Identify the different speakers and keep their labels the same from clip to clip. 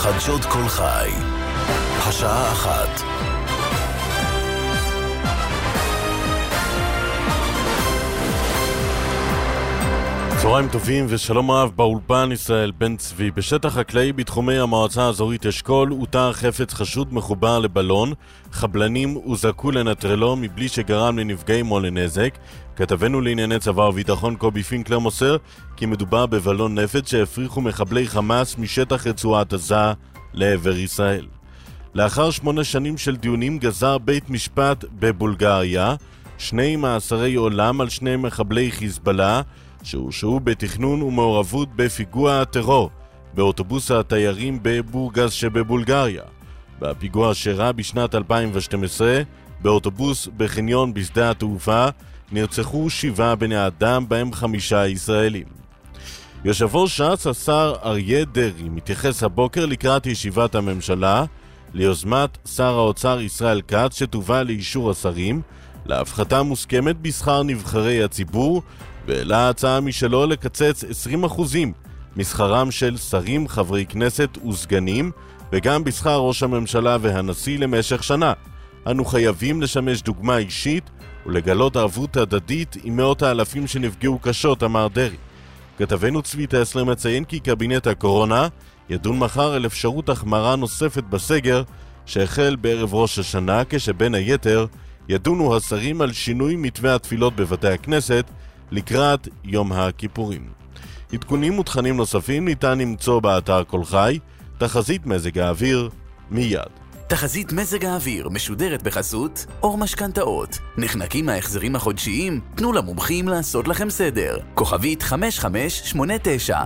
Speaker 1: חדשות כל חי, השעה 1. צהריים טובים ושלום רב באולפן ישראל בן צבי. בשטח חקלאי בתחומי המועצה האזורית אשכול אותר חפץ חשוד מחובר לבלון. חבלנים הוזעקו לנטרלו מבלי שגרם לנפגעים או לנזק. כתבנו לענייני צבא וביטחון קובי פינקלר מוסר כי מדובר בבלון נפץ שהפריחו מחבלי חמאס משטח רצועת עזה לעבר ישראל. לאחר 8 שנים של דיונים גזר בית משפט בבולגריה 2 מאסרי עולם על 2 מחבלי חיזבאללה שהורשעו בתכנון ומעורבות בפיגוע הטרור באוטובוס התיירים בבורגס שבבולגריה. בפיגוע שאירע בשנת 2012 באוטובוס בחניון בשדה התעופה נרצחו 7 בני אדם, בהם 5 ישראלים. יושב ראש ש"ס השר אריה דרעי מתייחס הבוקר לקראת ישיבת הממשלה ליוזמת שר האוצר ישראל כץ שתובא לאישור השרים להפחתה מוסכמת בשכר נבחרי הציבור, והעלה הצעה משלו לקצץ 20% משכרם של שרים, חברי כנסת וסגנים, וגם בשכר ראש הממשלה והנשיא למשך שנה. אנו חייבים לשמש דוגמה אישית ולגלות ערבות הדדית עם מאות האלפים שנפגעו קשות, אמר דרעי. כתבנו צבי טסלר מציין כי קבינט הקורונה ידון מחר על אפשרות החמרה נוספת בסגר שהחל בערב ראש השנה, כשבין היתר ידונו השרים על שינוי מתווה התפילות בבתי הכנסת לקראת יום הכיפורים. עדכונים ותכנים נוספים ניתן למצוא באתר כל חי. תחזית מזג האוויר מיד.
Speaker 2: תחזית מזג האוויר משודרת בחסות אור משכנתאות. נחנקים מההחזרים החודשיים? תנו למומחים לעשות לכם סדר. כוכבית 5589.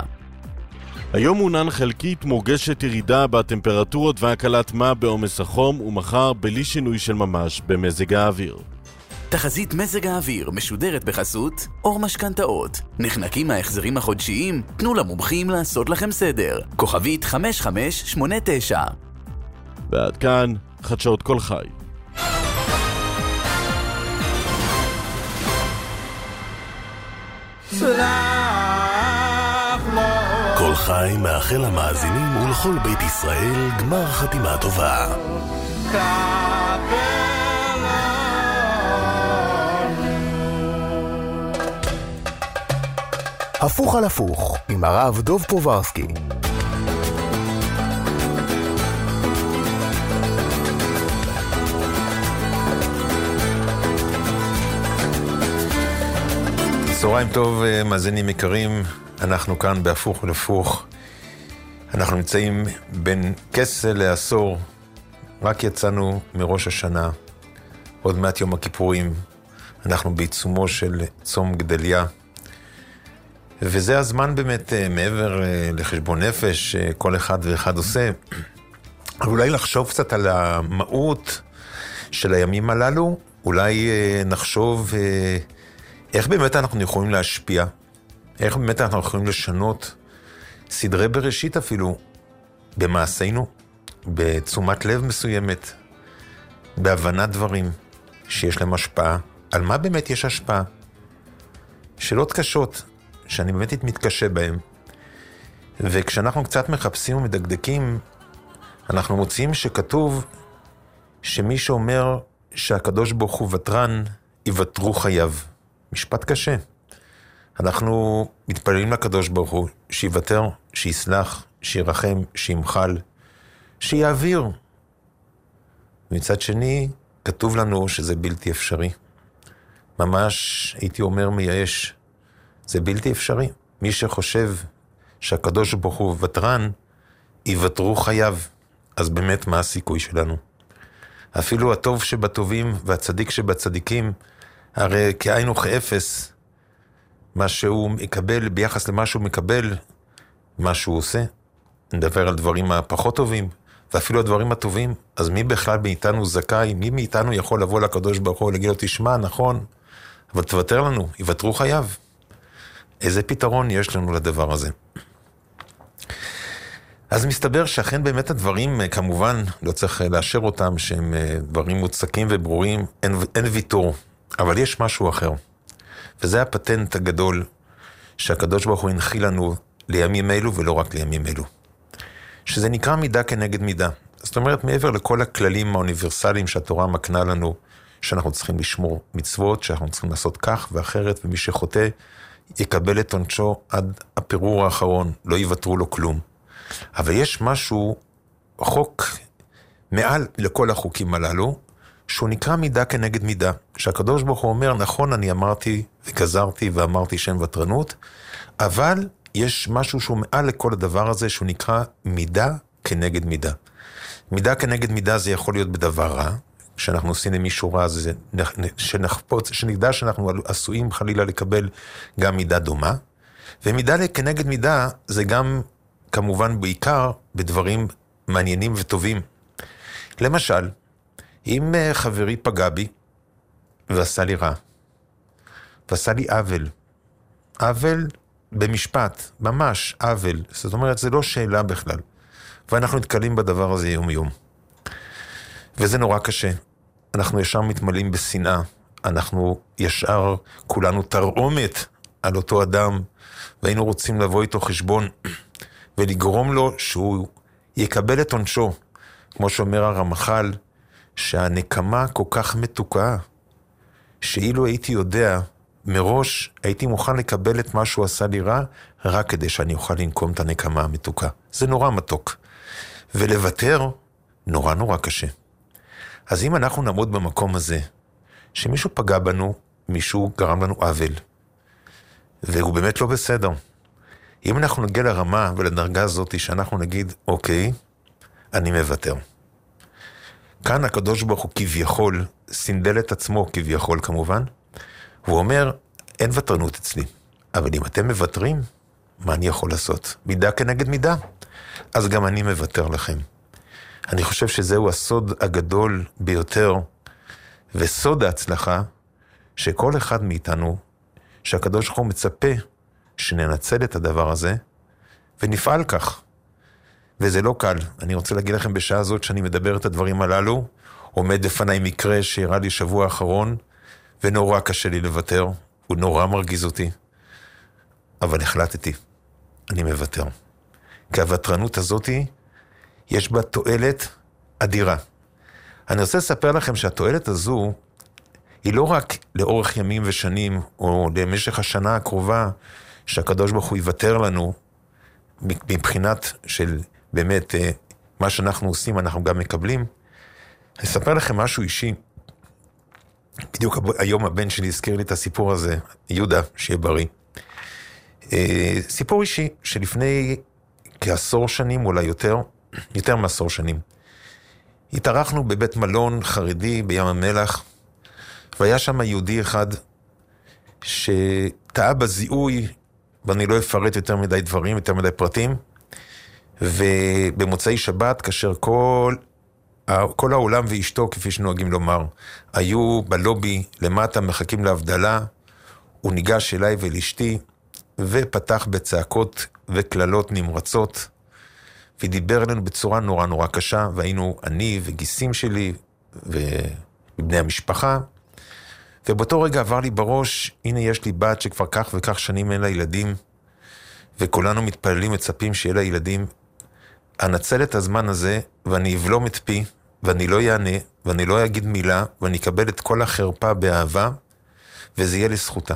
Speaker 1: היום מונן חלקית מורגשת ירידה בטמפרטורות והקלת מה בעומס החום, ומחר בלי שינוי של ממש במזג האוויר.
Speaker 2: תחזית מזג האוויר משודרת בחסות אור משכנתאות. נחנקים מההחזרים החודשיים? תנו למומחים לעשות לכם סדר. כוכבית 5589.
Speaker 1: ועד כאן חדשות כל חי. כל חי מאחל למאזינים ולכל בית ישראל גמר חתימה טובה.
Speaker 3: הפוך על הפוך עם הרב דוב פוברסקי.
Speaker 4: צהריים טוב מאזינים יקרים, אנחנו כאן בהפוך ולהפוך. אנחנו נמצאים בין כסה לעשור, רק יצאנו מראש השנה, עוד מעט יום הכיפורים, אנחנו בעיצומו של צום גדליה, וזה הזמן באמת מעבר לחשבון נפש כל אחד ואחד עושה, אולי לחשוב קצת על המהות של הימים הללו, אולי נחשוב איך באמת אנחנו יכולים להשפיע, איך באמת אנחנו יכולים לשנות סדרי בראשית אפילו במעשינו, בתשומת לב מסוימת, בהבנת דברים שיש להם השפעה. על מה באמת יש השפעה? שאלות קשות שאני באמת מתקשה בהן. וכשאנחנו קצת מחפשים ומדקדקים, אנחנו מוצאים שכתוב שמי שאומר שהקדוש ברוך הוא ותרן, יוותרו חייו. משפט קשה. אנחנו מתפללים לקדוש ברוך הוא שיוותר, שיסלח, שירחם, שימחל, שיעביר. ומצד שני, כתוב לנו שזה בלתי אפשרי. ממש הייתי אומר מייאש, זה בלתי אפשרי. מי שחושב שהקדוש ברוך הוא ותרן, יוותרו חייו. אז באמת מה הסיכוי שלנו? אפילו הטוב שבטובים והצדיק שבצדיקים, הרי כאין וכאפס, מה שהוא מקבל ביחס למה שהוא מקבל, מה שהוא עושה. נדבר על דברים הפחות טובים, ואפילו הדברים הטובים, אז מי בכלל מאיתנו זכאי? מי מאיתנו יכול לבוא לקדוש ברוך הוא ולהגיד לו, תשמע, נכון, אבל תוותר לנו, יוותרו חייו. איזה פתרון יש לנו לדבר הזה? אז מסתבר שאכן באמת הדברים, כמובן, לא צריך לאשר אותם, שהם דברים מוצקים וברורים, אין ויתור. אבל יש משהו אחר, וזה הפטנט הגדול שהקדוש ברוך הוא הנחיל לנו לימים אלו ולא רק לימים אלו. שזה נקרא מידה כנגד מידה. זאת אומרת, מעבר לכל הכללים האוניברסליים שהתורה מקנה לנו, שאנחנו צריכים לשמור מצוות, שאנחנו צריכים לעשות כך ואחרת, ומי שחוטא יקבל את עונשו עד הפירור האחרון, לא יוותרו לו כלום. אבל יש משהו, חוק מעל לכל החוקים הללו, שהוא נקרא מידה כנגד מידה, שהקדוש ברוך הוא אומר, נכון, אני אמרתי וגזרתי ואמרתי שם ותרנות, אבל יש משהו שהוא מעל לכל הדבר הזה, שהוא נקרא מידה כנגד מידה. מידה כנגד מידה זה יכול להיות בדבר רע, שאנחנו עושים למישהו רע, זה שנדע שאנחנו עשויים חלילה לקבל גם מידה דומה, ומידה כנגד מידה זה גם כמובן בעיקר בדברים מעניינים וטובים. למשל, אם חברי פגע בי ועשה לי רע, ועשה לי עוול במשפט, ממש עוול, זאת אומרת זה לא שאלה בכלל, ואנחנו נתקלים בדבר הזה יום יום. וזה נורא קשה. אנחנו ישר מתמלאים בשנאה, אנחנו ישר כולנו תרעומת על אותו אדם, והיינו רוצים לבוא איתו חשבון, ולגרום לו שהוא יקבל את עונשו, כמו שאומר הרמח"ל, שהנקמה כל כך מתוקה, שאילו הייתי יודע, מראש הייתי מוכן לקבל את מה שהוא עשה לי רע, רק כדי שאני אוכל לנקום את הנקמה המתוקה. זה נורא מתוק. ולוותר, נורא נורא קשה. אז אם אנחנו נעמוד במקום הזה, שמישהו פגע בנו, מישהו גרם לנו עוול, והוא באמת לא בסדר. אם אנחנו נגיע לרמה ולדרגה הזאת שאנחנו נגיד, אוקיי, אני מוותר. כאן הקדוש ברוך הוא כביכול, סינדל את עצמו כביכול כמובן, הוא אומר, אין ותרנות אצלי, אבל אם אתם מוותרים, מה אני יכול לעשות? מידה כנגד מידה, אז גם אני מוותר לכם. אני חושב שזהו הסוד הגדול ביותר, וסוד ההצלחה, שכל אחד מאיתנו, שהקדוש ברוך הוא מצפה, שננצל את הדבר הזה, ונפעל כך. וזה לא קל. אני רוצה להגיד לכם בשעה הזאת שאני מדבר את הדברים הללו, עומד לפניי מקרה שאירע לי שבוע האחרון, ונורא קשה לי לוותר, הוא נורא מרגיז אותי, אבל החלטתי, אני מוותר. כי הוותרנות הזאת, יש בה תועלת אדירה. אני רוצה לספר לכם שהתועלת הזו, היא לא רק לאורך ימים ושנים, או למשך השנה הקרובה, שהקדוש ברוך הוא יוותר לנו, מבחינת של באמת מה שאנחנו עושים, אנחנו גם מקבלים. אני אספר לכם משהו אישי. בדיוק היום הבן שלי הזכיר לי את הסיפור הזה, יהודה, שיהיה בריא. סיפור אישי שלפני כעשור שנים, אולי יותר מעשור שנים. התארחנו בבית מלון חרדי בים המלח, והיה שם יהודי אחד שטעה בזיהוי, ואני לא אפרט יותר מדי דברים, יותר מדי פרטים, ובמוצאי שבת, כאשר כל העולם ואשתו, כפי שנוהגים לומר, היו בלובי למטה, מחכים להבדלה, הוא ניגש אליי ולאשתי, ופתח בצעקות וכללות נמרצות, ודיבר אלינו בצורה נורא נורא קשה, והיינו אני וגיסים שלי, ובני המשפחה, ובאותו רגע עבר לי בראש, הנה יש לי בת שכבר כך וכך שנים אין לה ילדים, וכולנו מתפללים מצפים שיהיה לה ילדים, אנצל את הזמן הזה, ואני אבלום את פי, ואני לא יענה, ואני לא אגיד מילה, ואני אקבל את כל החרפה באהבה, וזה יהיה לזכותה.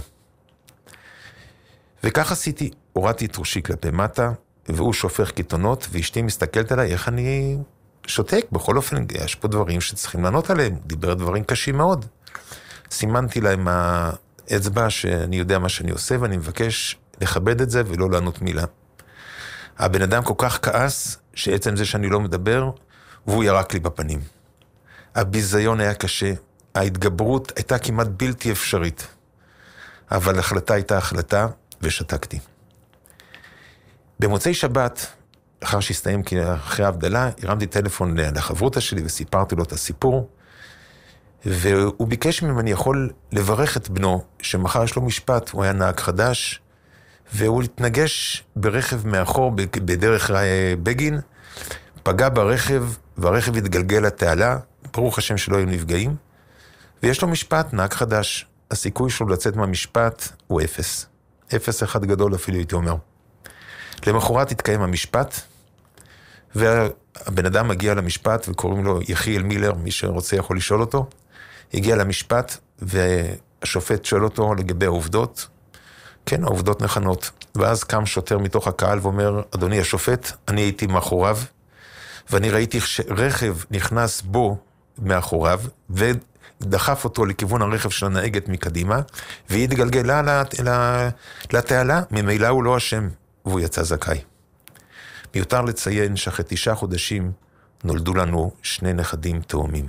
Speaker 4: וכך עשיתי, הורדתי את ראשי כלפי מטה, והוא שופך קיתונות, ואשתי מסתכלת עליי, איך אני שותק? בכל אופן, יש פה דברים שצריכים לענות עליהם, דיבר דברים קשים מאוד. סימנתי להם האצבע שאני יודע מה שאני עושה, ואני מבקש לכבד את זה ולא לענות מילה. הבן אדם כל כך כעס, שעצם זה שאני לא מדבר, והוא ירק לי בפנים. הביזיון היה קשה, ההתגברות הייתה כמעט בלתי אפשרית, אבל החלטה הייתה החלטה, ושתקתי. במוצאי שבת, אחר שהסתיים אחרי ההבדלה, הרמתי טלפון לחברותה שלי וסיפרתי לו את הסיפור, והוא ביקש ממני יכול לברך את בנו, שמחר יש לו משפט, הוא היה נהג חדש, והוא התנגש ברכב מאחור בדרך בגין, פגע ברכב, והרכב התגלגל לתעלה, ברוך השם שלא היו נפגעים, ויש לו משפט, נהג חדש. הסיכוי שלו לצאת מהמשפט הוא 0. 0 אחד גדול אפילו הייתי אומר. למחרת התקיים המשפט, והבן אדם מגיע למשפט וקוראים לו יחיאל מילר, מי שרוצה יכול לשאול אותו, הגיע למשפט והשופט שואל אותו לגבי העובדות, כן, העובדות נכונות. ואז קם שוטר מתוך הקהל ואומר, אדוני השופט, אני הייתי מאחוריו, ואני ראיתי שרכב נכנס בו מאחוריו, ודחף אותו לכיוון הרכב של הנהגת מקדימה, והיא התגלגלה לתעלה, ממילא הוא לא אשם, והוא יצא זכאי. מיותר לציין שאחרי 9 חודשים נולדו לנו 2 נכדים תאומים.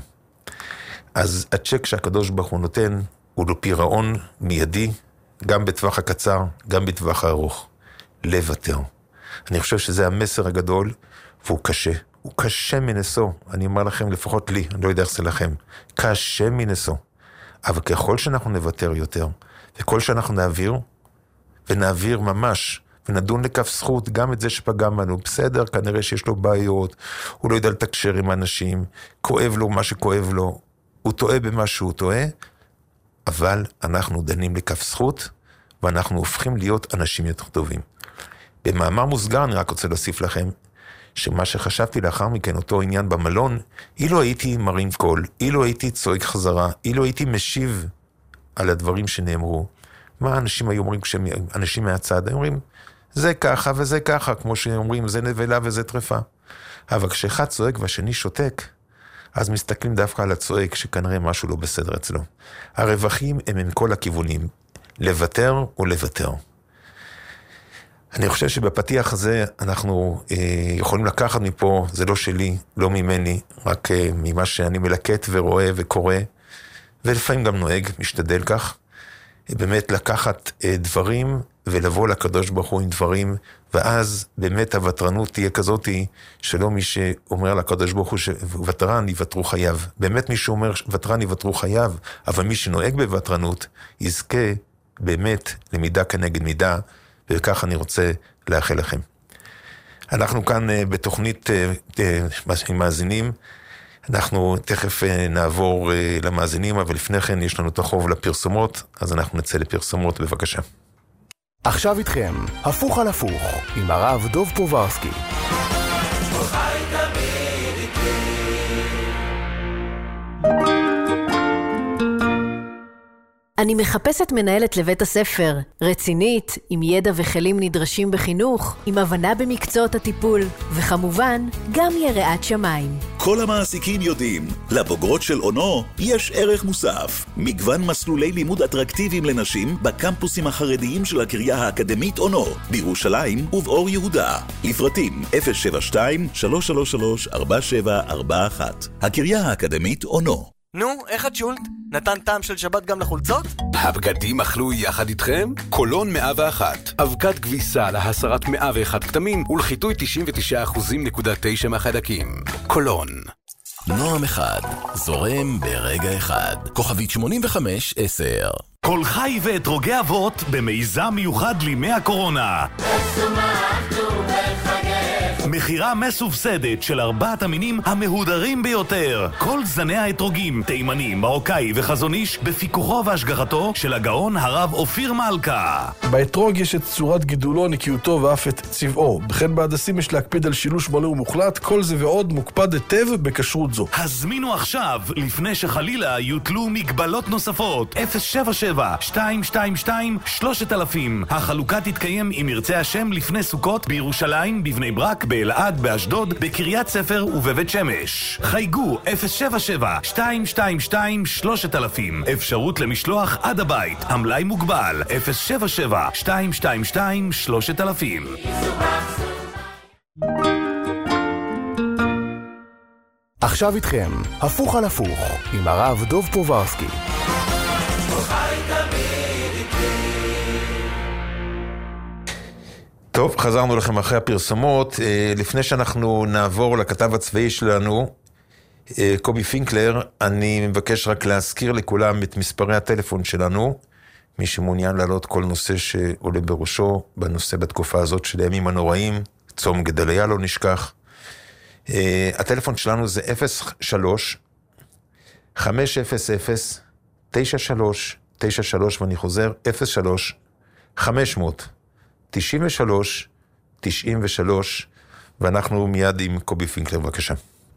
Speaker 4: אז הצ'ק שהקדוש ברוך הוא נותן הוא לפירעון מיידי, גם בטווח הקצר, גם בטווח הארוך. לוותר. אני חושב שזה המסר הגדול, והוא קשה. הוא קשה מנסו. אני אומר לכם, לפחות לי, אני לא יודע איך זה לכם. קשה מנסו. אבל ככל שאנחנו נוותר יותר, וכל שאנחנו נעביר ממש, ונדון לכף זכות גם את זה שפגם לנו. בסדר, כנראה שיש לו בעיות, הוא לא יודע לתקשר עם אנשים, כואב לו מה שכואב לו, הוא טועה במה שהוא טועה, אבל אנחנו דנים לכף זכות, ואנחנו הופכים להיות אנשים יותר טובים. במאמר מוסגר אני רק רוצה להוסיף לכם, שמה שחשבתי לאחר מכן, אותו עניין במלון, אילו הייתי מרים קול, אילו הייתי צועק חזרה, אילו הייתי משיב על הדברים שנאמרו, מה אנשים היו אומרים כשאנשים מהצד? היו אומרים, זה ככה וזה ככה, כמו שאומרים, זה נבלה וזה טרפה. אבל כשאחד צועק והשני שותק, אז מסתכלים דווקא על הצועק שכנראה משהו לא בסדר אצלו. הרווחים הם עם כל הכיוונים, לוותר או לוותר. אני חושב שבפתיח הזה אנחנו יכולים לקחת מפה, זה לא שלי, לא ממני, רק ממה שאני מלקט ורואה וקורא, ולפעמים גם נוהג, משתדל כך, באמת לקחת דברים ולבוא לקדוש ברוך הוא עם דברים, ואז באמת הוותרנות תהיה כזאת שלא מי שאומר לקדוש ברוך הוא שוותרן יוותרו חייו. באמת מי שאומר ותרן יוותרו חייו, אבל מי שנוהג בוותרנות יזכה באמת למידה כנגד מידה, וכך אני רוצה לאחל לכם. אנחנו כאן בתוכנית עם מאזינים, אנחנו תכף נעבור למאזינים, אבל לפני כן יש לנו את החוב לפרסומות, אז אנחנו נצא לפרסומות, בבקשה.
Speaker 3: עכשיו איתכם, הפוך על הפוך, עם הרב דוב פוברסקי.
Speaker 5: אני מחפשת מנהלת לבית הספר, רצינית, עם ידע וכלים נדרשים בחינוך, עם הבנה במקצועות הטיפול, וכמובן, גם יראת שמיים.
Speaker 6: כל המעסיקים יודעים, לבוגרות של אונו יש ערך מוסף. מגוון מסלולי לימוד אטרקטיביים לנשים בקמפוסים החרדיים של הקריה האקדמית אונו, בירושלים ובאור יהודה. לפרטים 072-333-4741. הקריה האקדמית אונו.
Speaker 7: נו, איך את שולט? נתן טעם של שבת גם לחולצות?
Speaker 8: הבגדים אכלו יחד איתכם? קולון 101. אבקת כביסה להסרת 101 כתמים ולחיטוי 99.9% מהחיידקים. קולון.
Speaker 2: נועם אחד, זורם ברגע אחד. כוכבית 85-10.
Speaker 9: כל חי ואתרוגי אבות במיזם מיוחד לימי הקורונה. מחירה מסובסדת של 4 המינים המהודרים ביותר. כל זני האתרוגים, תימני, מרוקאי וחזוניש בפיקוחו והשגחתו של הגאון הרב אופיר מלכה.
Speaker 10: באתרוג יש את צורת גידולו, נקיותו ואף את צבעו. בכן בהדסים יש להקפיד על שילוש מלא ומוחלט, כל זה ועוד מוקפד היטב בכשרות זו.
Speaker 9: הזמינו עכשיו, לפני שחלילה יוטלו מגבלות נוספות. 077-222-3000. החלוקה תתקיים אם ירצה השם לפני סוכות בירושלים, בבני ברק, באלעד, באשדוד, בקריית ספר ובבית שמש. חייגו 077-222-3000. אפשרות למשלוח עד הבית. המלאי מוגבל 077-222-3000.
Speaker 3: עכשיו איתכם, הפוך על הפוך, עם הרב דוב פוברסקי.
Speaker 4: טוב, חזרנו לכם אחרי הפרסומות. לפני שאנחנו נעבור לכתב הצבאי שלנו, קובי פינקלר, אני מבקש רק להזכיר לכולם את מספרי הטלפון שלנו, מי שמעוניין להעלות כל נושא שעולה בראשו, בנושא בתקופה הזאת של הימים הנוראים, צום גדליה לא נשכח. הטלפון שלנו זה 03-500-93-93, ואני חוזר, 03-500-93-93, ואנחנו מיד עם קובי פינקלר, בבקשה.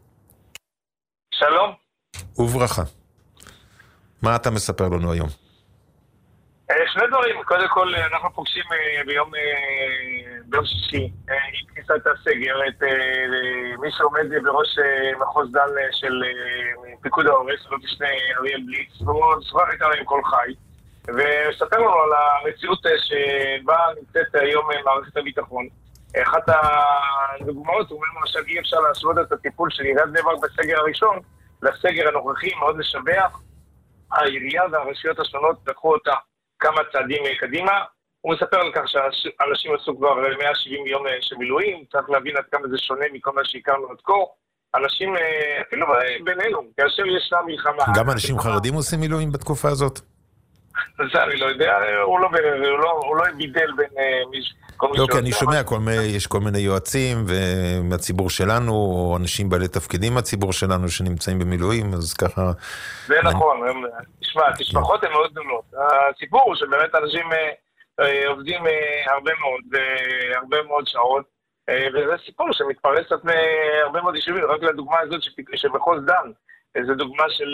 Speaker 11: שלום.
Speaker 4: וברכה. מה אתה מספר לנו היום?
Speaker 11: שני דברים. קודם כל, אנחנו פוגשים ביום שישי, עם כניסת הסגר, את מי שעומד בראש מחוז דן של פיקוד העורף, זאת משנה אריאל בליץ, והוא שוחח איתנו עם כל חי, וספר לנו על המציאות שבה נמצאת היום מערכת הביטחון. אחת הדוגמאות, הוא אומר עכשיו אי אפשר להשוות את הטיפול של עיריית בני ברק בסגר הראשון לסגר הנוכחי, מאוד לשבח. העירייה והרשויות השונות לקחו אותה כמה צעדים קדימה. הוא מספר על כך שאנשים עשו כבר 170 יום של מילואים, צריך להבין עד כמה זה שונה מכל מה שהכרנו עד כה. אנשים, אפילו בינינו, כאשר ישנה מלחמה...
Speaker 4: גם אנשים חרדים עושים מילואים בתקופה הזאת?
Speaker 11: זה אני לא יודע, הוא לא בידל בין כל מי
Speaker 4: לא, כי אני שומע, יש כל מיני יועצים מהציבור שלנו, או אנשים בעלי תפקידים מהציבור שלנו שנמצאים במילואים, אז ככה...
Speaker 11: זה נכון, תשמע, תשפחות הן מאוד גדולות. הסיפור הוא שבאמת אנשים עובדים הרבה מאוד שעות, וזה סיפור שמתפרס על הרבה מאוד יישובים, רק לדוגמה הזאת שבחוז דן, זו דוגמה של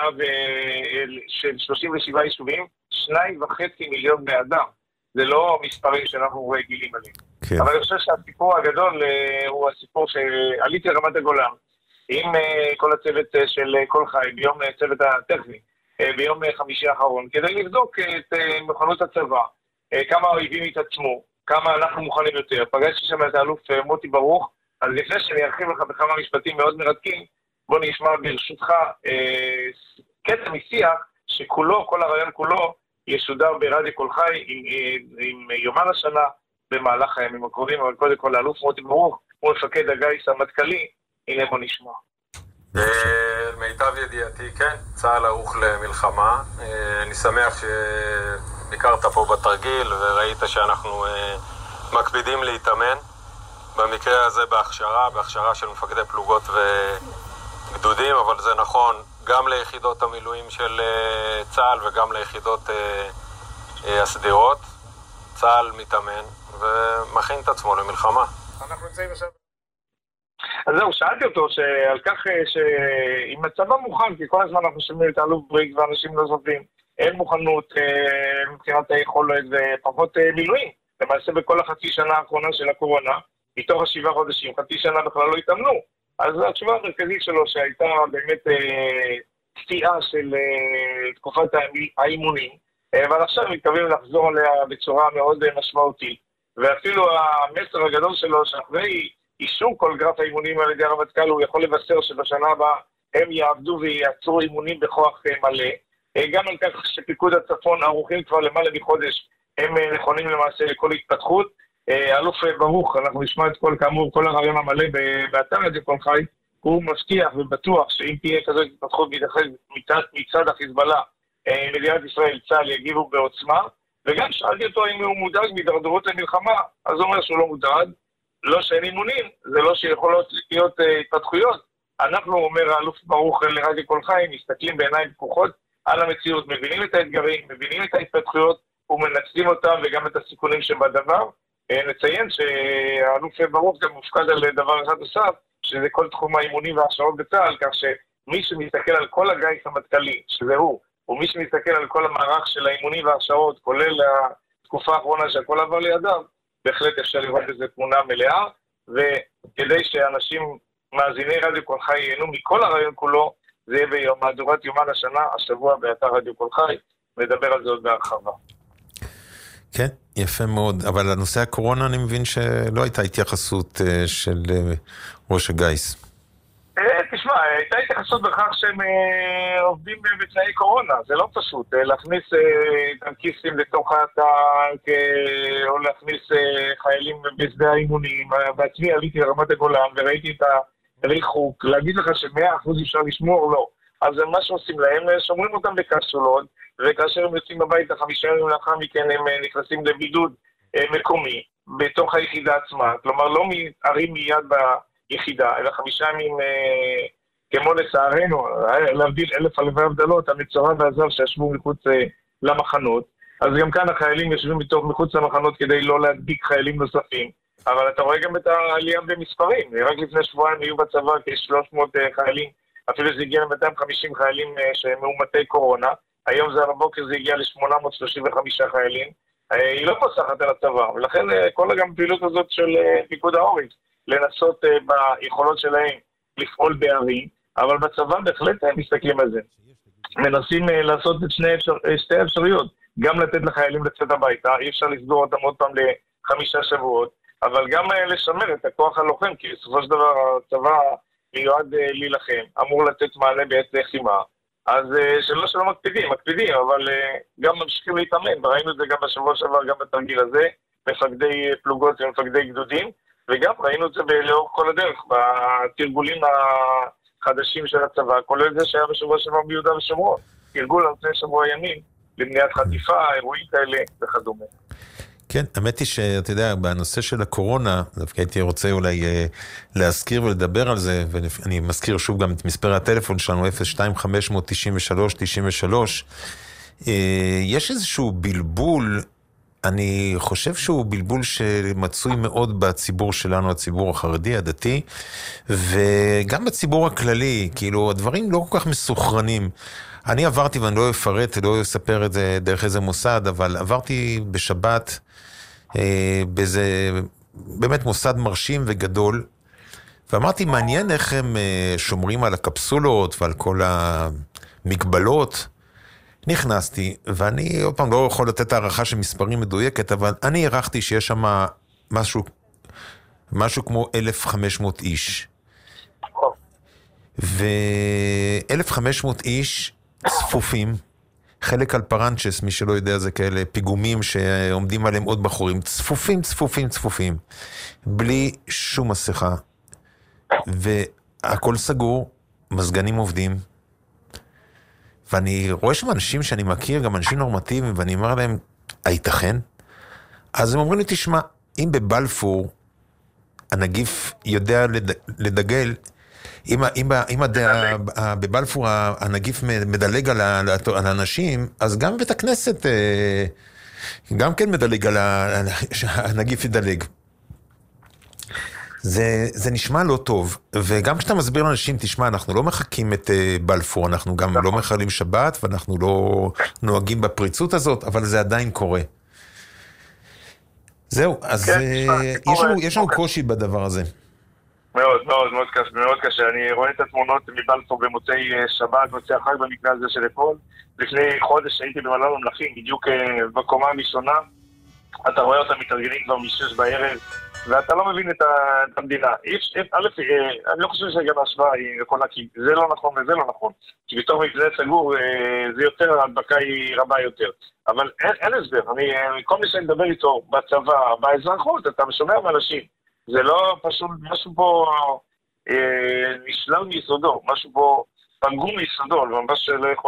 Speaker 11: 37 יישובים, 2.5 מיליון בני אדם. זה לא מספרים שאנחנו רגילים עליהם. כן. אבל אני חושב שהסיפור הגדול הוא הסיפור שעליתי לרמת הגולן, עם כל הצוות של כל חי, ביום צוות הטכני, ביום חמישי האחרון, כדי לבדוק את מוכנות הצבא, כמה האויבים התעצמו, כמה אנחנו מוכנים יותר. פגשתי שם את האלוף מוטי ברוך, אז לפני שאני ארחיב לך בכמה משפטים מאוד מרתקים, בוא נשמע ברשותך קטע משיח שכולו, כל הרעיון כולו, ישודר ברדיו כל חי עם יומן השנה במהלך הימים הקרובים, אבל קודם כל האלוף מוטי ברוך הוא מפקד הגיס המטכ"לי. הנה בוא נשמע.
Speaker 12: מיטב ידיעתי, כן, צה"ל ערוך למלחמה. אני שמח שביקרת פה בתרגיל וראית שאנחנו מקפידים להתאמן. במקרה הזה בהכשרה של מפקדי פלוגות וגדודים, אבל זה נכון גם ליחידות המילואים של צה"ל וגם ליחידות הסדירות. צה"ל מתאמן ומכין את עצמו למלחמה.
Speaker 11: אנחנו נמצאים עכשיו... אז זהו, שאלתי אותו על כך שאם הצבא מוכן, כי כל הזמן אנחנו שומעים את האלוף בריק ואנשים נוספים, אין מוכנות מבחינת היכולת ופחות מילואים. למעשה בכל החצי שנה האחרונה של הקורונה, מתוך 7 חודשים, חצי שנה בכלל לא התאמנו. אז התשובה המרכזית שלו שהייתה באמת קטיעה של תקופת האימונים, אבל עכשיו מתכוונים לחזור עליה בצורה מאוד משמעותית. ואפילו המסר הגדול שלו שאחרי אישור כל גרף האימונים על ידי הרמטכ"ל, הוא יכול לבשר שבשנה הבאה הם יעבדו וייצרו אימונים בכוח מלא. גם על כך שפיקוד הצפון ערוכים כבר למעלה מחודש, הם נכונים למעשה לכל התפתחות. אלוף ברוך, אנחנו נשמע את כל, כאמור, כל הרעיון המלא באתר רדיו כל חי, הוא מבטיח ובטוח שאם תהיה כזאת התפתחות מצד החיזבאללה, מדינת ישראל, צה"ל יגיבו בעוצמה, וגם שאלתי אותו אם הוא מודאג מדרדרות למלחמה, אז הוא אומר שהוא לא מודאג, לא שאין אימונים, זה לא שיכולות להיות התפתחויות. אנחנו, אומר האלוף ברוך לרדיו כל חי, מסתכלים בעיניים פקוחות על המציאות, מבינים את האתגרים, מבינים את ההתפתחויות, ומנצלים אותם וגם את הסיכונים שבדבר. נציין שהאלוף ברוך גם מופקד על דבר אחד נוסף, שזה כל תחום האימונים וההכשרות בצה"ל, כך שמי שמסתכל על כל הגיס המטכ"לי, שזה הוא, ומי שמסתכל על כל המערך של האימונים וההכשרות, כולל התקופה האחרונה שהכל עבר לידיו, בהחלט אפשר לראות איזו תמונה מלאה, וכדי שאנשים מאזיני רדיו כל חי ייהנו מכל הרעיון כולו, זה יהיה במהדורת יומן השנה, השבוע באתר רדיו כל חי, נדבר על זה עוד בהרחבה.
Speaker 4: כן, יפה מאוד, אבל לנושא הקורונה אני מבין שלא הייתה התייחסות של ראש הגיס.
Speaker 11: תשמע, הייתה התייחסות בכך שהם עובדים בתנאי קורונה, זה לא פשוט, להכניס טנקיסטים לתוך הטנק, או להכניס חיילים בשדה האימונים. בעצמי עליתי לרמת הגולן וראיתי את הריחוק, להגיד לך ש100% אפשר לשמור, לא. אז מה שעושים להם, שומרים אותם בקפסולות, וכאשר הם יוצאים הביתה 5 ימים לאחר מכן הם נכנסים לבידוד מקומי בתוך היחידה עצמה, כלומר לא מתארים מיד ביחידה, אלא 5 ימים כמו לצערנו, להבדיל 1000 אלפי הבדלות, המצורע והזב שישבו מחוץ למחנות, אז גם כאן החיילים יושבים מחוץ למחנות כדי לא להדביק חיילים נוספים, אבל אתה רואה גם את העלייה במספרים. רק לפני שבועיים היו בצבא כ-300 חיילים, אפילו זה הגיע ל-250 חיילים שמאומתי קורונה. היום זה על הבוקר זה הגיע ל-835 חיילים. היא לא פוסחת על הצבא, ולכן כל גם הפעילות הזאת של פיקוד העורף, לנסות ביכולות שלהם לפעול בערים, אבל בצבא בהחלט מסתכלים על זה. מנסים לעשות את שתי אפשרויות, גם לתת לחיילים לצאת הביתה, אי אפשר לסגור אותם עוד פעם ל5 שבועות, אבל גם לשמר את הכוח הלוחם, כי בסופו של דבר הצבא מיועד להילחם, אמור לתת מענה בעת לחימה, אז שלא מקפידים, אבל גם ממשיכים להתאמן, וראינו את זה גם בשבוע שעבר, גם בתרגיל הזה, מפקדי פלוגות ומפקדי גדודים, וגם ראינו את זה לאורך כל הדרך, בתרגולים החדשים של הצבא, כולל זה שהיה בשבוע שעבר ביהודה ושומרון, תרגול על פני שבוע ימים, למניעת חטיפה, אירועים כאלה וכדומה.
Speaker 4: כן, האמת היא שאתה יודע, בנושא של הקורונה, דווקא הייתי רוצה אולי להזכיר ולדבר על זה, ואני מזכיר שוב גם את מספר הטלפון שלנו, 02593-93, יש איזשהו בלבול, אני חושב שהוא בלבול שמצוי מאוד בציבור שלנו, הציבור החרדי, הדתי, וגם בציבור הכללי, כאילו הדברים לא כל כך מסוכרנים. אני עברתי, ואני לא אפרט, לא אספר את זה דרך איזה מוסד, אבל עברתי בשבת באיזה באמת מוסד מרשים וגדול, ואמרתי, מעניין איך הם שומרים על הקפסולות ועל כל המגבלות. נכנסתי, ואני עוד פעם לא יכול לתת הערכה של מספרים מדויקת, אבל אני הערכתי שיש שם משהו כמו 1,500 איש. ו-1,500 איש צפופים, חלק על פרנצ'ס, מי שלא יודע זה כאלה פיגומים שעומדים עליהם עוד בחורים, צפופים, בלי שום מסכה, והכל סגור, מזגנים עובדים, ואני רואה שם אנשים שאני מכיר, גם אנשים נורמטיביים, ואני אומר להם, הייתכן? אז הם אומרים לי, תשמע, אם בבלפור הנגיף יודע לדגל, אם בבלפור הנגיף מדלג על האנשים, אז גם בית הכנסת גם כן מדלג על הנגיף ידלג. זה נשמע לא טוב, וגם כשאתה מסביר לאנשים, תשמע, אנחנו לא מחכים את בלפור, אנחנו גם לא מחללים שבת, ואנחנו לא נוהגים בפריצות הזאת, אבל זה עדיין קורה. זהו, אז יש לנו קושי בדבר הזה.
Speaker 11: מאוד קשה. אני רואה את התמונות מבלפור במוצאי שבת, מוצאי החג במקרה הזה של אתמול. לפני חודש הייתי במלון ממלכים, בדיוק בקומה הראשונה. אתה רואה אותם מתארגנים כבר מ-6 בערב, ואתה לא מבין את המדינה. אני לא חושב שגם ההשוואה היא נכונה, כי זה לא נכון וזה לא נכון. כי בתוך מבנה סגור, זה יותר, ההדבקה היא רבה יותר. אבל אין הסבר. כל מי שאני מדבר איתו בצבא, באזרחות, אתה שומע מאנשים. זה לא פשוט, משהו פה נשלל מיסודו, משהו פה פגום מיסודו, ממש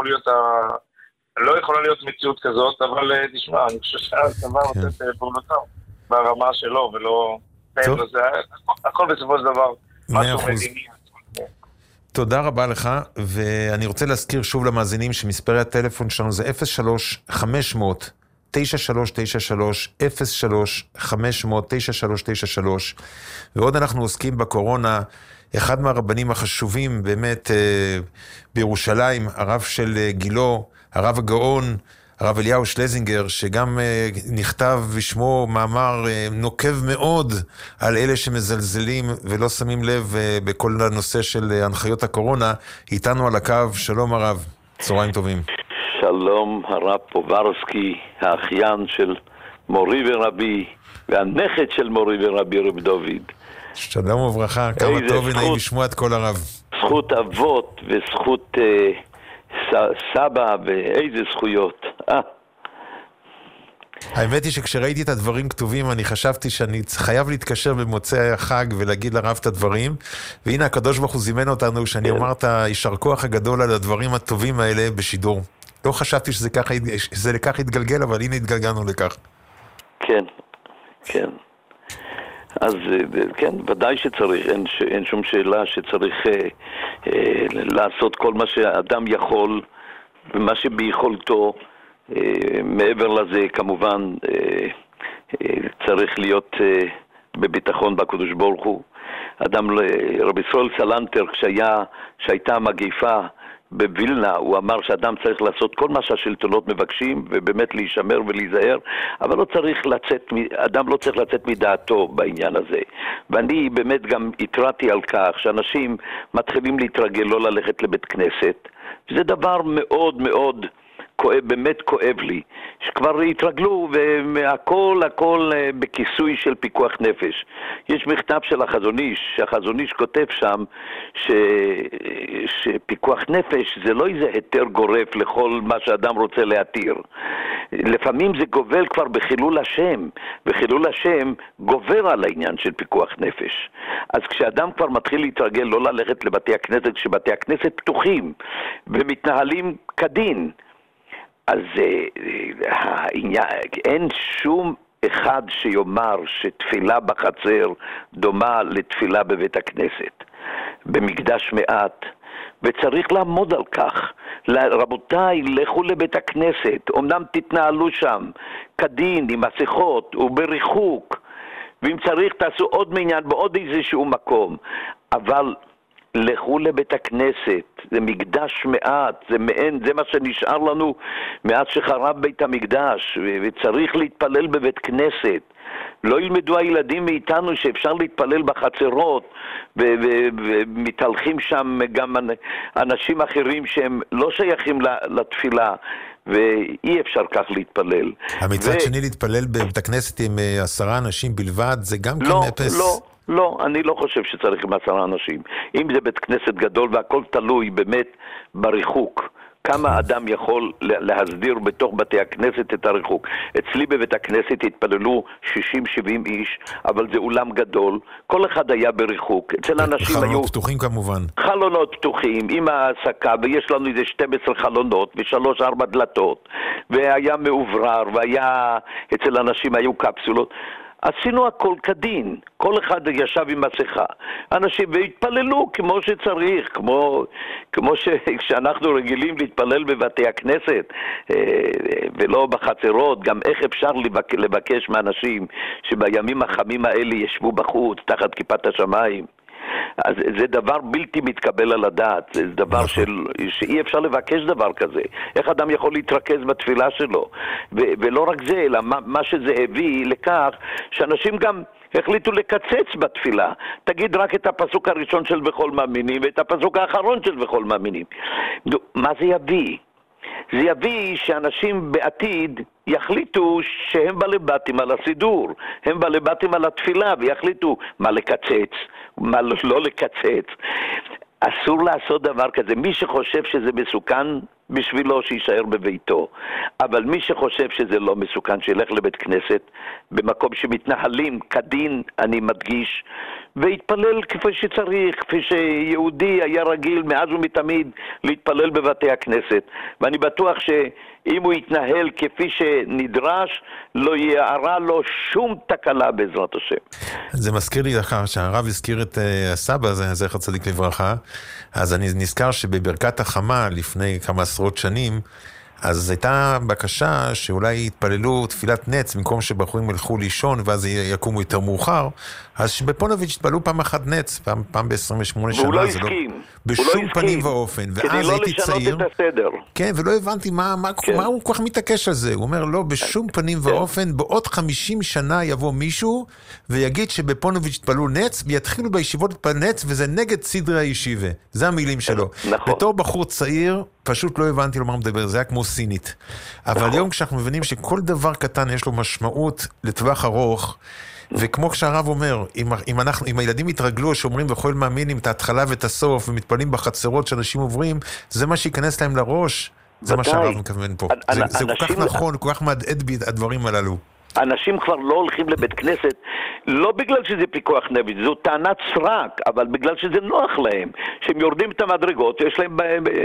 Speaker 11: לא יכולה להיות מציאות כזאת, אבל תשמע, אני חושב שהצבא רוצה את פעולותיו ברמה שלו, ולא... הכל בסופו של דבר, משהו מדיני.
Speaker 4: תודה רבה לך, ואני רוצה להזכיר שוב למאזינים שמספרי הטלפון שלנו זה 03-500 9393 03-500 9393, ועוד אנחנו עוסקים בקורונה. אחד מהרבנים החשובים באמת בירושלים, הרב של גילו, הרב הגאון, הרב אליהו שלזינגר, שגם נכתב בשמו מאמר נוקב מאוד על אלה שמזלזלים ולא שמים לב בכל הנושא של הנחיות הקורונה. איתנו על הקו. שלום הרב, צהריים טובים.
Speaker 13: שלום, הרב פוברסקי, האחיין של מורי ורבי, והנכד של מורי ורבי רב דוד.
Speaker 4: שלום וברכה, כמה טוב ונעים לשמוע את כל הרב.
Speaker 13: זכות אבות וזכות סבא, ואיזה זכויות.
Speaker 4: האמת היא שכשראיתי את הדברים כתובים, אני חשבתי שאני חייב להתקשר במוצאי החג ולהגיד לרב את הדברים, והנה הקדוש ברוך הוא זימן אותנו שאני אומר את הישר כוח הגדול על הדברים הטובים האלה בשידור. לא חשבתי שזה לכך יתגלגל, אבל הנה התגלגלנו לכך.
Speaker 13: כן, כן. אז כן, ודאי שצריך, אין שום שאלה שצריך לעשות כל מה שאדם יכול, ומה שביכולתו. מעבר לזה, כמובן, צריך להיות בביטחון בקדוש ברוך הוא. רבי ישראל סלנטר, כשהייתה מגיפה בווילנה, הוא אמר שאדם צריך לעשות כל מה שהשלטונות מבקשים, ובאמת להישמר ולהיזהר, אבל אדם לא צריך לצאת מדעתו בעניין הזה. ואני באמת גם התרעתי על כך שאנשים מתחילים להתרגל לא ללכת לבית כנסת. זה דבר מאוד מאוד באמת כואב לי, שכבר התרגלו והכל בכיסוי של פיקוח נפש. יש מכתב של החזון איש, שהחזון איש כותב שם שפיקוח נפש זה לא איזה היתר גורף לכל מה שאדם רוצה להתיר. לפעמים זה גובל כבר בחילול השם, וחילול השם גובר על העניין של פיקוח נפש. אז כשאדם כבר מתחיל להתרגל לא ללכת לבתי הכנסת, כשבתי הכנסת פתוחים ומתנהלים כדין, אז אין שום אחד שיאמר שתפילה בחצר דומה לתפילה בבית הכנסת, במקדש מעט, וצריך לעמוד על כך. רבותיי, לכו לבית הכנסת, אמנם תתנהלו שם כדין עם מסכות ובריחוק, ואם צריך תעשו עוד מניין בעוד איזשהו מקום, אבל לכו לבית הכנסת, זה מקדש מעט, זה מה שנשאר לנו מאז שחרב בית המקדש, וצריך להתפלל בבית כנסת. לא ילמדו הילדים מאיתנו שאפשר להתפלל בחצרות, ומתהלכים שם גם אנשים אחרים שהם לא שייכים לתפילה, ואי אפשר כך להתפלל.
Speaker 4: המצד שני להתפלל בבית הכנסת עם 10 אנשים בלבד, זה גם כן אפס?
Speaker 13: לא, אני לא חושב שצריך עם 10 אנשים. אם זה בית כנסת גדול והכל תלוי באמת בריחוק, כמה אדם יכול להסדיר בתוך בתי הכנסת את הריחוק. אצלי בבית הכנסת התפללו 60-70 איש, אבל זה אולם גדול, כל אחד היה בריחוק. אצל אנשים היו
Speaker 4: חלונות פתוחים כמובן.
Speaker 13: חלונות פתוחים, עם ההעסקה, ויש לנו איזה 12 חלונות ו3-4 דלתות, והיה מאוברר, אצל אנשים היו קפסולות. עשינו הכל כדין, כל אחד ישב עם מסכה, אנשים והתפללו כמו שצריך, כמו שאנחנו רגילים להתפלל בבתי הכנסת ולא בחצרות. גם איך אפשר לבקש מאנשים שבימים החמים האלה ישבו בחוץ תחת כיפת השמיים? אז זה דבר בלתי מתקבל על הדעת, זה דבר שאי אפשר לבקש דבר כזה. איך אדם יכול להתרכז בתפילה שלו? ולא רק זה, אלא מה שזה הביא לכך שאנשים גם החליטו לקצץ בתפילה. תגיד רק את הפסוק הראשון של בכל מאמינים ואת הפסוק האחרון של בכל מאמינים. מה זה יביא? זה יביא שאנשים בעתיד יחליטו שהם בלבטים על הסידור, הם בלבטים על התפילה, ויחליטו מה לקצץ, מה לא לקצץ. אסור לעשות דבר כזה. מי שחושב שזה מסוכן בשבילו שישאר בביתו, אבל מי שחושב שזה לא מסוכן שילך לבית כנסת במקום שמתנהלים כדין, אני מדגיש, והתפלל כפי שצריך, כפי שיהודי היה רגיל מאז ומתמיד להתפלל בבתי הכנסת. ואני בטוח שאם הוא יתנהל כפי שנדרש, לא יערה לו שום תקלה בעזרת השם.
Speaker 4: זה מזכיר לי לך שהרב הזכיר את הסבא, זכר צדיק לברכה, אז אני נזכר שבברכת החמה לפני כמה עשרות שנים, אז הייתה בקשה שאולי יתפללו תפילת נץ, במקום שבחורים ילכו לישון ואז יקומו יותר מאוחר, אז שבפונוביץ' התפללו פעם אחת נץ, פעם ב-28 שנה.
Speaker 13: והוא לא הסכים.
Speaker 4: בשום פנים ואופן.
Speaker 13: כדי לא לשנות את הסדר.
Speaker 4: כן, ולא הבנתי מה הוא כל כך מתעקש על זה. הוא אומר, לא, בשום פנים ואופן, בעוד 50 שנה יבוא מישהו ויגיד שבפונוביץ' התפללו נץ, ויתחילו בישיבות להתפלל נץ, וזה נגד סדרי הישיבה. זה המילים שלו.
Speaker 13: נכון.
Speaker 4: בתור בחור צעיר, פשוט לא הבנתי לו מה מדבר, זה היה כמו סינית. אבל היום כשאנחנו מבינים שכל דבר קטן יש לו משמעות לטווח ארוך, וכמו כשהרב אומר, אם הילדים יתרגלו שאומרים וכל מאמינים את ההתחלה ואת הסוף, ומתפלים בחצרות שאנשים עוברים, זה מה שיכנס להם לראש. זה מה שהרב מכוון פה. זה כל כך נכון, כל כך מהדהד בי הדברים הללו.
Speaker 13: אנשים כבר לא הולכים לבית כנסת, לא בגלל שזה פיקוח נפש, זו טענת סרק, אבל בגלל שזה נוח להם, שהם יורדים את המדרגות, יש להם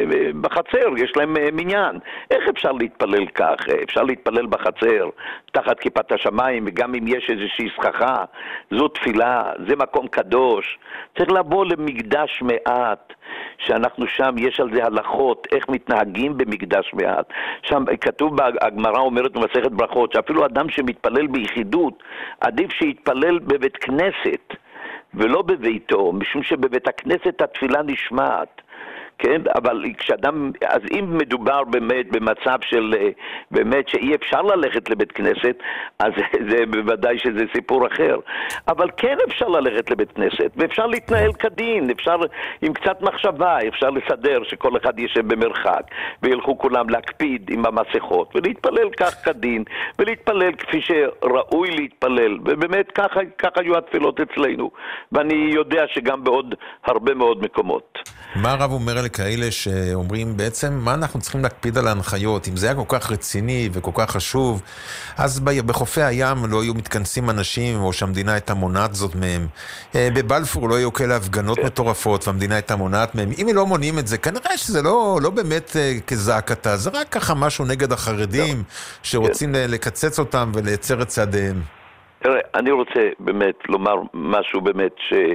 Speaker 13: בחצר, יש להם מניין. איך אפשר להתפלל כך? אפשר להתפלל בחצר, תחת כיפת השמיים, וגם אם יש איזושהי סככה, זו תפילה, זה מקום קדוש. צריך לבוא למקדש מעט, שאנחנו שם, יש על זה הלכות, איך מתנהגים במקדש מעט. שם כתוב, הגמרא אומרת במסכת ברכות, שאפילו אדם להתפלל ביחידות, עדיף שיתפלל בבית כנסת ולא בביתו, משום שבבית הכנסת התפילה נשמעת. כן, אבל כשאדם, אז אם מדובר באמת במצב של באמת שאי אפשר ללכת לבית כנסת, אז זה בוודאי שזה סיפור אחר. אבל כן אפשר ללכת לבית כנסת, ואפשר להתנהל כדין, אפשר עם קצת מחשבה, אפשר לסדר שכל אחד ישב במרחק, וילכו כולם להקפיד עם המסכות, ולהתפלל כך כדין, ולהתפלל כפי שראוי להתפלל, ובאמת כך היו התפילות אצלנו, ואני יודע שגם בעוד הרבה מאוד מקומות.
Speaker 4: מה הרב אומר על כאלה שאומרים בעצם מה אנחנו צריכים להקפיד על ההנחיות? אם זה היה כל כך רציני וכל כך חשוב, אז בחופי הים לא היו מתכנסים אנשים, או שהמדינה הייתה מונעת זאת מהם. בבלפור לא היו כאלה הפגנות מטורפות והמדינה הייתה מונעת מהם. אם לא מונעים את זה, כנראה שזה לא באמת כזעקתה, זה רק ככה משהו נגד החרדים שרוצים לקצץ אותם ולייצר את צעדיהם.
Speaker 13: אני רוצה באמת לומר משהו באמת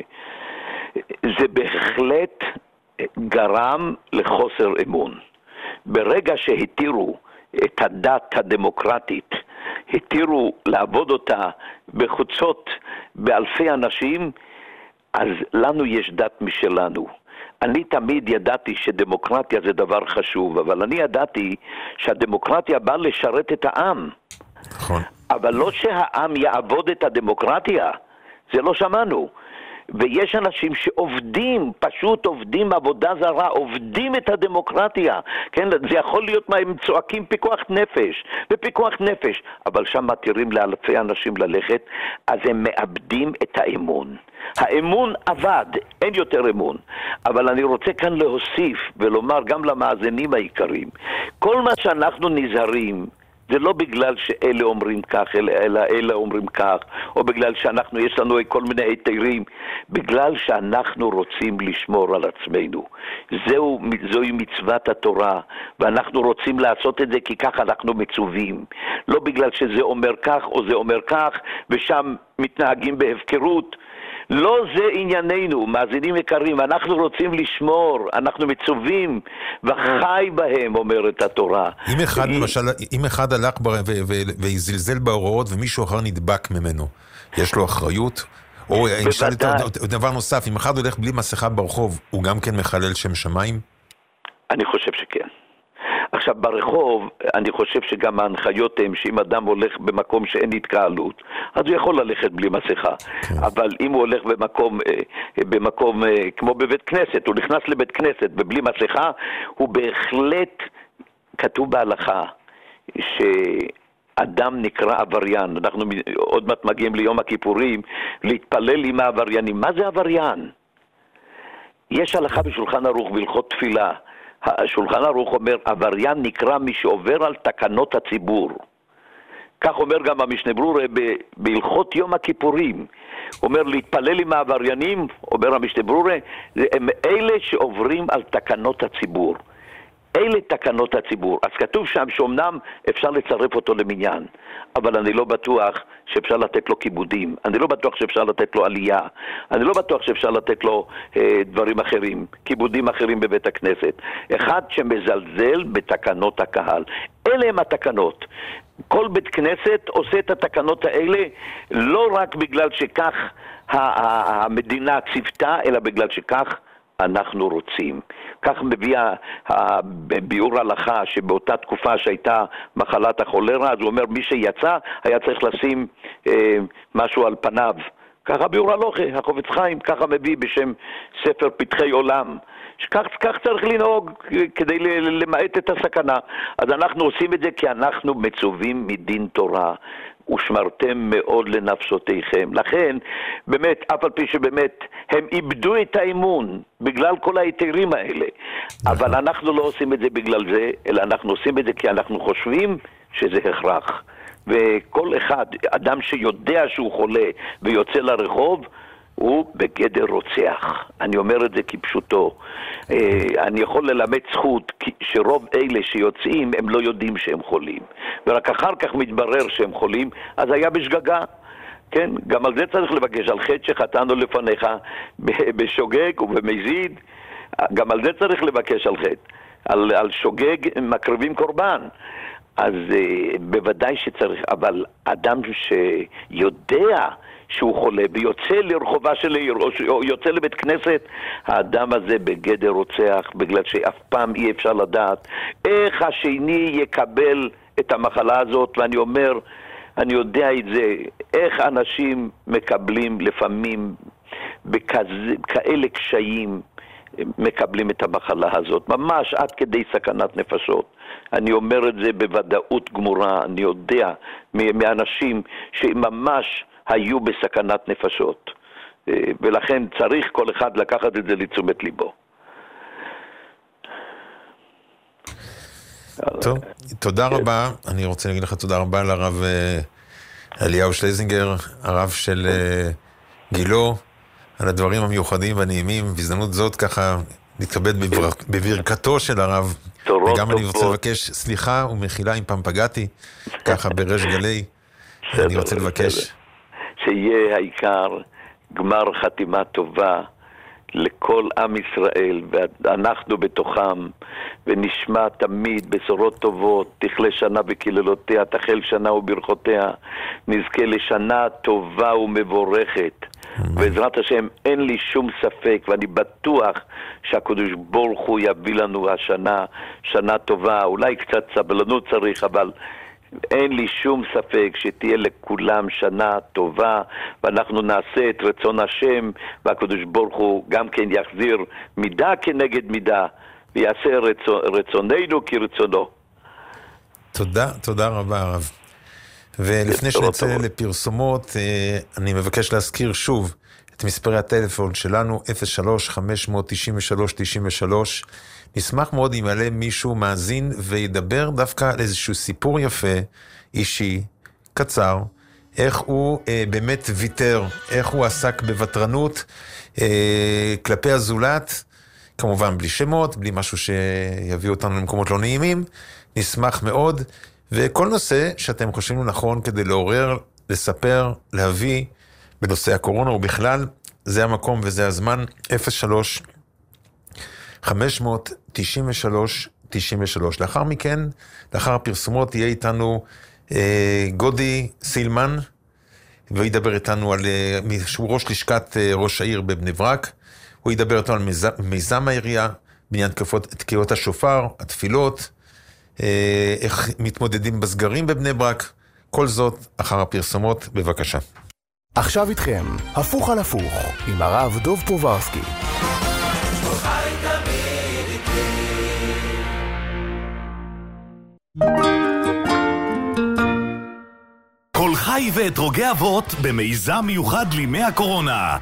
Speaker 13: שזה בהחלט גרם לחוסר אמון. ברגע שהתירו את הדת הדמוקרטית, התירו לעבוד אותה בחוצות באלפי אנשים, אז לנו יש דת משלנו. אני תמיד ידעתי שדמוקרטיה זה דבר חשוב, אבל אני ידעתי שהדמוקרטיה באה לשרת את העם.
Speaker 4: נכון.
Speaker 13: אבל לא שהעם יעבוד את הדמוקרטיה, זה לא שמענו. ויש אנשים שעובדים, פשוט עובדים עבודה זרה, עובדים את הדמוקרטיה, כן? זה יכול להיות מה הם צועקים פיקוח נפש, ופיקוח נפש, אבל שם מתירים לאלפי אנשים ללכת, אז הם מאבדים את האמון. האמון עבד, אין יותר אמון. אבל אני רוצה כאן להוסיף ולומר גם למאזינים העיקריים, כל מה שאנחנו נזהרים, זה לא בגלל שאלה אומרים כך, אלא אלה אומרים כך, או בגלל שאנחנו, יש לנו כל מיני היתרים, בגלל שאנחנו רוצים לשמור על עצמנו. זוהי מצוות התורה, ואנחנו רוצים לעשות את זה כי כך אנחנו מצווים. לא בגלל שזה אומר כך או זה אומר כך, ושם מתנהגים בהפקרות. לא זה ענייננו, מאזינים יקרים, אנחנו רוצים לשמור, אנחנו מצווים, וחי בהם, אומרת התורה.
Speaker 4: אם אחד הלך ויזלזל בהוראות ומישהו אחר נדבק ממנו, יש לו אחריות? או דבר נוסף, אם אחד הולך בלי מסכה ברחוב, הוא גם כן מחלל שם שמיים?
Speaker 13: אני חושב שכן. עכשיו ברחוב, אני חושב שגם ההנחיות הן שאם אדם הולך במקום שאין התקהלות, אז הוא יכול ללכת בלי מסכה. אבל אם הוא הולך במקום כמו בבית כנסת, הוא נכנס לבית כנסת ובלי מסכה, הוא בהחלט, כתוב בהלכה, שאדם נקרא עבריין. אנחנו עוד מעט מגיעים ליום הכיפורים, להתפלל עם העבריינים. מה זה עבריין? יש הלכה בשולחן ערוך בהלכות תפילה. השולחן ערוך אומר, עבריין נקרא מי שעובר על תקנות הציבור. כך אומר גם המשנה ברורה בהלכות יום הכיפורים. אומר להתפלל עם העבריינים, אומר המשנה ברורה, הם אלה שעוברים על תקנות הציבור. אלה תקנות הציבור. אז כתוב שם שאומנם אפשר לצרף אותו למניין, אבל אני לא בטוח שאפשר לתת לו כיבודים, אני לא בטוח שאפשר לתת לו עלייה, אני לא בטוח שאפשר לתת לו דברים אחרים, כיבודים אחרים בבית הכנסת. אחד שמזלזל בתקנות הקהל. אלה הם התקנות. כל בית כנסת עושה את התקנות האלה לא רק בגלל שכך המדינה ציוותה, אלא בגלל שכך אנחנו רוצים. כך מביא ביאור הלכה שבאותה תקופה שהייתה מחלת החולרה, אז הוא אומר מי שיצא היה צריך לשים משהו על פניו. ככה ביאור הלכה, החפץ חיים, ככה מביא בשם ספר פתחי עולם. כך צריך לנהוג כדי למעט את הסכנה. אז אנחנו עושים את זה כי אנחנו מצווים מדין תורה. ושמרתם מאוד לנפשותיכם. לכן, באמת, אף על פי שבאמת הם איבדו את האמון בגלל כל היתרים האלה. אבל אנחנו לא עושים את זה בגלל זה, אלא אנחנו עושים את זה כי אנחנו חושבים שזה הכרח. וכל אחד, אדם שיודע שהוא חולה ויוצא לרחוב, הוא בגדר רוצח. אני אומר את זה כפשוטו. אני יכול ללמד זכות שרוב אלה שיוצאים הם לא יודעים שהם חולים, ורק אחר כך מתברר שהם חולים, אז היה בשגגה. כן, גם על זה צריך לבקש, על חטא שחטאנו לפניך בשוגג ובמזיד, גם על זה צריך לבקש על חטא. על שוגג מקריבים קורבן. אז בוודאי שצריך, אבל אדם שיודע שהוא חולה ויוצא לרחובה של העיר או יוצא לבית כנסת, האדם הזה בגדר רוצח, בגלל שאף פעם אי אפשר לדעת איך השני יקבל את המחלה הזאת. ואני אומר, אני יודע את זה, איך אנשים מקבלים לפעמים בכאלה קשיים, מקבלים את המחלה הזאת, ממש עד כדי סכנת נפשות. אני אומר את זה בוודאות גמורה, אני יודע מאנשים שממש היו בסכנת נפשות, ולכן צריך כל אחד לקחת את זה לתשומת ליבו.
Speaker 4: טוב, תודה רבה. אני רוצה להגיד לך תודה רבה לרב אליהו שלזינגר, הרב של גילו, על הדברים המיוחדים והנעימים. בהזדמנות זאת ככה נתכבד בברכתו של הרב, וגם אני רוצה לבקש סליחה ומחילה אם פעם פגעתי ככה בריש גלי. אני רוצה לבקש
Speaker 13: שיהיה העיקר גמר חתימה טובה לכל עם ישראל, ואנחנו בתוכם, ונשמע תמיד בשורות טובות, תכלה שנה בקללותיה, תחל שנה וברכותיה, נזכה לשנה טובה ומבורכת. בעזרת השם אין לי שום ספק, ואני בטוח שהקדוש ברוך הוא יביא לנו השנה שנה טובה. אולי קצת סבלנות צריך, אבל אין לי שום ספק שתהיה לכולם שנה טובה, ואנחנו נעשה את רצון השם, והקדוש ברוך הוא גם כן יחזיר מידה כנגד מידה, ויעשה רצוננו כרצונו.
Speaker 4: תודה רבה הרב. ולפני שנצא לפרסומות, אני מבקש להזכיר שוב את מספרי הטלפון שלנו, 03-593-93. נשמח מאוד אם יעלה מישהו מאזין וידבר דווקא על איזשהו סיפור יפה, אישי, קצר, איך הוא באמת ויתר, איך הוא עסק בוותרנות כלפי הזולת, כמובן בלי שמות, בלי משהו שיביא אותנו למקומות לא נעימים. נשמח מאוד. וכל נושא שאתם חושבים נכון כדי לעורר, לספר, להביא בנושא הקורונה ובכלל, זה המקום וזה הזמן. 03-593-93. לאחר מכן, לאחר הפרסומות, יהיה איתנו גודי סילמן, וידבר איתנו על, שהוא ראש לשכת ראש העיר בבני ברק, הוא ידבר איתנו על מיזם העירייה, בעניין תקיעות השופר, התפילות, איך מתמודדים בסגרים בבני ברק. כל זאת אחר הפרסומות, בבקשה.
Speaker 3: עכשיו איתכם, הפוך על הפוך, עם הרב דוב פוברסקי.
Speaker 9: כל חי ואתרוגי אבות במיזם מיוחד לימי הקורונה.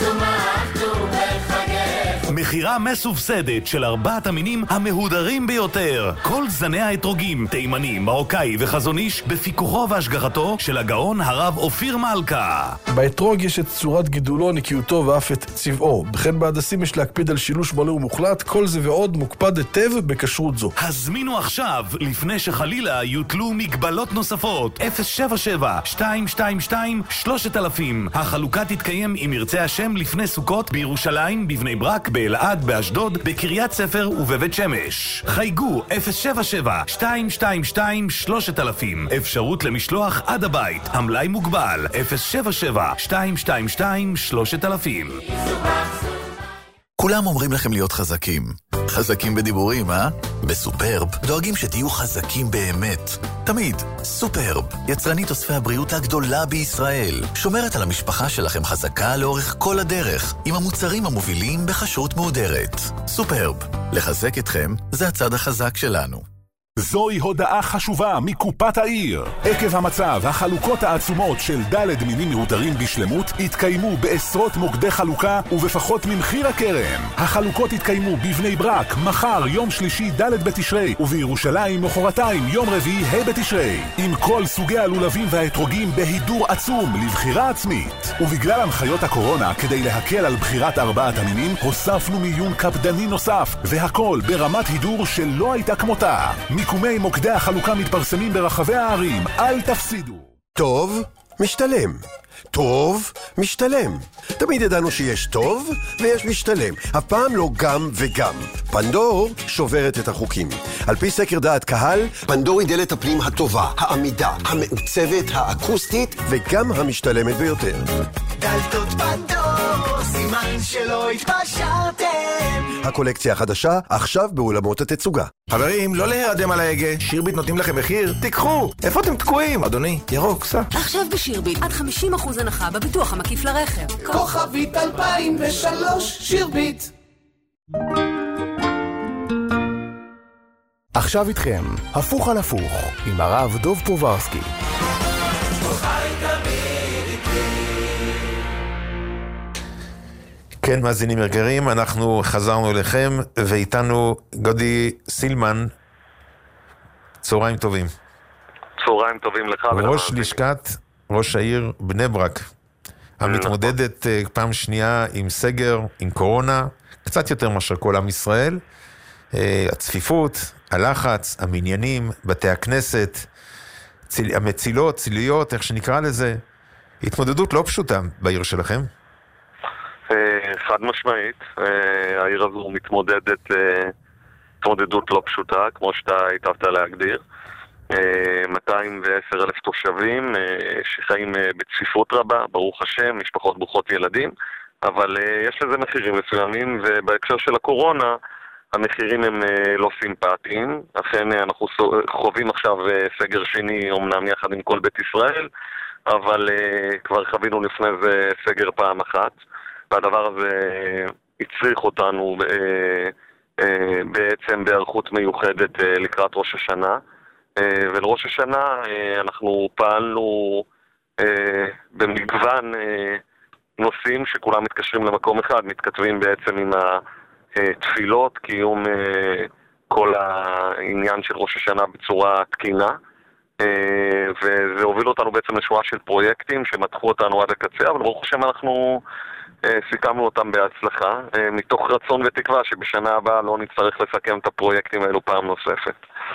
Speaker 9: מחירה מסובסדת של 4 המינים המהודרים ביותר. כל זני האתרוגים, תימני, מרוקאי וחזוניש, בפיקוחו והשגחתו של הגאון הרב אופיר מלכה.
Speaker 10: באתרוג יש את צורת גידולו, נקיותו ואף את צבעו. בכן בהדסים יש להקפיד על שילוש מלא ומוחלט, כל זה ועוד מוקפד היטב בכשרות זו.
Speaker 9: הזמינו עכשיו, לפני שחלילה יוטלו מגבלות נוספות. 077-222-3000. החלוקה תתקיים אם ירצה השם לפני סוכות בירושלים, בבני ברק, באלעד, באשדוד, בקריית ספר ובבית שמש. חייגו 077-222-3000. אפשרות למשלוח עד הבית. המלאי מוגבל 077-222-3000.
Speaker 2: כולם אומרים לכם להיות חזקים. חזקים בדיבורים, אה? בסופרב דואגים שתהיו חזקים באמת. תמיד. סופרב, יצרנית אוספי הבריאות הגדולה בישראל. שומרת על המשפחה שלכם חזקה לאורך כל הדרך, עם המוצרים המובילים בחשרות מהודרת. סופרב, לחזק אתכם זה הצד החזק שלנו.
Speaker 14: זוהי הודעה חשובה מקופת העיר. עקב המצב, החלוקות העצומות של ד' מינים מהודרים בשלמות התקיימו בעשרות מוקדי חלוקה ובפחות ממחיר הקרן. החלוקות התקיימו בבני ברק מחר יום שלישי ד' בתשרי, ובירושלים מחרתיים יום רביעי ה' בתשרי, עם כל סוגי הלולבים והאתרוגים בהידור עצום לבחירה עצמית. ובגלל הנחיות הקורונה, כדי להקל על בחירת 4 המינים, הוספנו מיון קפדני נוסף, והכל ברמת הידור שלא הייתה כמותה. מיקומי מוקדי החלוקה מתפרסמים ברחבי הערים, אל תפסידו.
Speaker 15: טוב, משתלם. טוב, משתלם. תמיד ידענו שיש טוב ויש משתלם. אף פעם לא גם וגם. פנדור שוברת את החוקים. על פי סקר דעת קהל, פנדור היא דלת הפנים הטובה, העמידה, המעוצבת, האקוסטית וגם המשתלמת ביותר.
Speaker 16: דלתות פנדור, סימן שלא התפשרתם.
Speaker 15: הקולקציה החדשה עכשיו באולמות התצוגה.
Speaker 17: חברים, לא להירדם על ההגה. שירביט נותנים לכם מחיר? תיקחו! איפה אתם תקועים? אדוני, ירוק, סע.
Speaker 18: עכשיו בשירביט, עד 50% הנחה בביטוח המקיף לרכב.
Speaker 16: כוכבית 2003, שירביט.
Speaker 3: עכשיו איתכם, הפוך על הפוך, עם הרב דוב פוברסקי.
Speaker 4: כן, מאזינים יקרים, אנחנו חזרנו אליכם, ואיתנו גודי סילמן. צהריים טובים.
Speaker 19: צהריים טובים לך.
Speaker 4: ראש לשכת ראש העיר בני ברק, המתמודדת פעם שנייה עם סגר, עם קורונה, קצת יותר מאשר כל עם ישראל. הצפיפות, הלחץ, המניינים, בתי הכנסת, המצילות, ציליות, איך שנקרא לזה. התמודדות לא פשוטה בעיר שלכם.
Speaker 19: חד משמעית, העיר הזו מתמודדת התמודדות לא פשוטה, כמו שאתה היטבת להגדיר. 210,000 תושבים שחיים בצפיפות רבה, ברוך השם, משפחות ברוכות ילדים, אבל יש לזה מחירים מסוימים, ובהקשר של הקורונה המחירים הם לא סימפטיים. אכן אנחנו חווים עכשיו סגר שני, אומנם יחד עם כל בית ישראל, אבל כבר חווינו לפני זה סגר פעם אחת, והדבר הזה הצריך אותנו בעצם בערכות מיוחדת לקראת ראש השנה. ולראש השנה אנחנו פעלנו במגוון נושאים שכולם מתקשרים למקום אחד, מתכתבים בעצם עם התפילות, קיום כל העניין של ראש השנה בצורה תקינה, וזה הוביל אותנו בעצם לשורה של פרויקטים שמתחו אותנו עד הקצה, אבל ברוך השם אנחנו סיכמנו אותם בהצלחה, מתוך רצון ותקווה שבשנה הבאה לא נצטרך לסכם את הפרויקטים האלו פעם נוספת.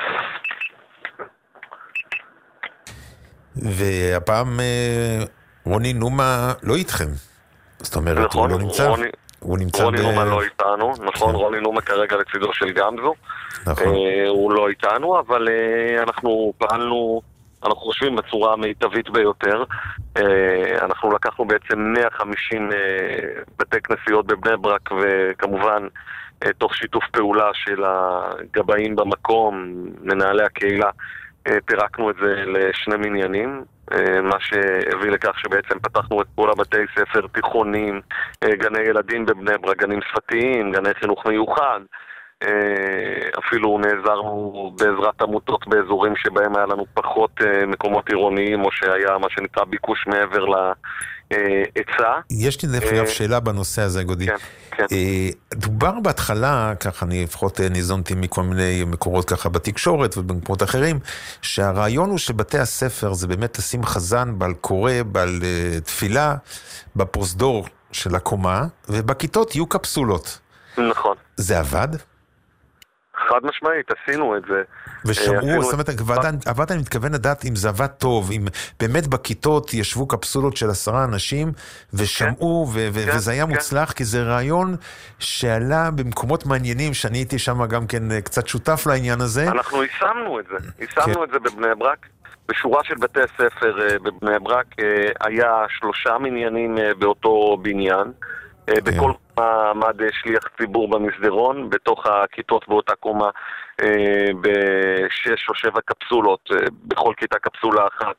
Speaker 4: והפעם רוני נומה לא איתכם. זאת אומרת,
Speaker 19: נכון,
Speaker 4: הוא לא נמצא.
Speaker 19: רוני נומה לא איתנו, נכון, כן. רוני נומה כרגע לצידו של גמזו. נכון. הוא לא איתנו, אבל אנחנו פעלנו, אנחנו חושבים בצורה המיטבית ביותר. אנחנו לקחנו בעצם 150 בתי כנסיות בבני ברק, וכמובן תוך שיתוף פעולה של הגבאים במקום, מנהלי הקהילה, פירקנו את זה לשני מניינים, מה שהביא לכך שבעצם פתחנו את כל הבתי ספר תיכונים, גני ילדים בבני ברק, גנים שפתיים, גני חינוך מיוחד, אפילו נעזרנו בעזרת עמותות באזורים שבהם היה לנו פחות מקומות עירוניים, או שהיה מה שנקרא ביקוש מעבר להיצע.
Speaker 4: יש לי דרך שאלה בנושא הזה, גודי.
Speaker 19: כן.
Speaker 4: דובר בהתחלה, ככה אני לפחות ניזונתי מכל מיני מקורות ככה בתקשורת ובמקומות אחרים, שהרעיון הוא שבתי הספר זה באמת לשים חזן בעל קורא, בעל תפילה, בפרוזדור של הקומה, ובכיתות יהיו קפסולות.
Speaker 19: נכון.
Speaker 4: זה עבד?
Speaker 19: חד משמעית, עשינו את זה.
Speaker 4: ושמעו, זאת אומרת, עבד אני מתכוון לדעת אם זה עבד טוב, אם באמת בכיתות ישבו קפסולות של 10 אנשים, ושמעו, וזה היה מוצלח, כי זה רעיון שעלה במקומות מעניינים, שאני הייתי שם גם כן קצת שותף לעניין הזה.
Speaker 19: אנחנו יישמנו את זה, יישמנו את זה בבני ברק. בשורה של בתי ספר בבני ברק היה 3 מניינים באותו בניין, בכל קומה עמד שליח ציבור במסדרון, בתוך הכיתות באותה קומה ב6 או 7 קפסולות, בכל כיתה קפסולה אחת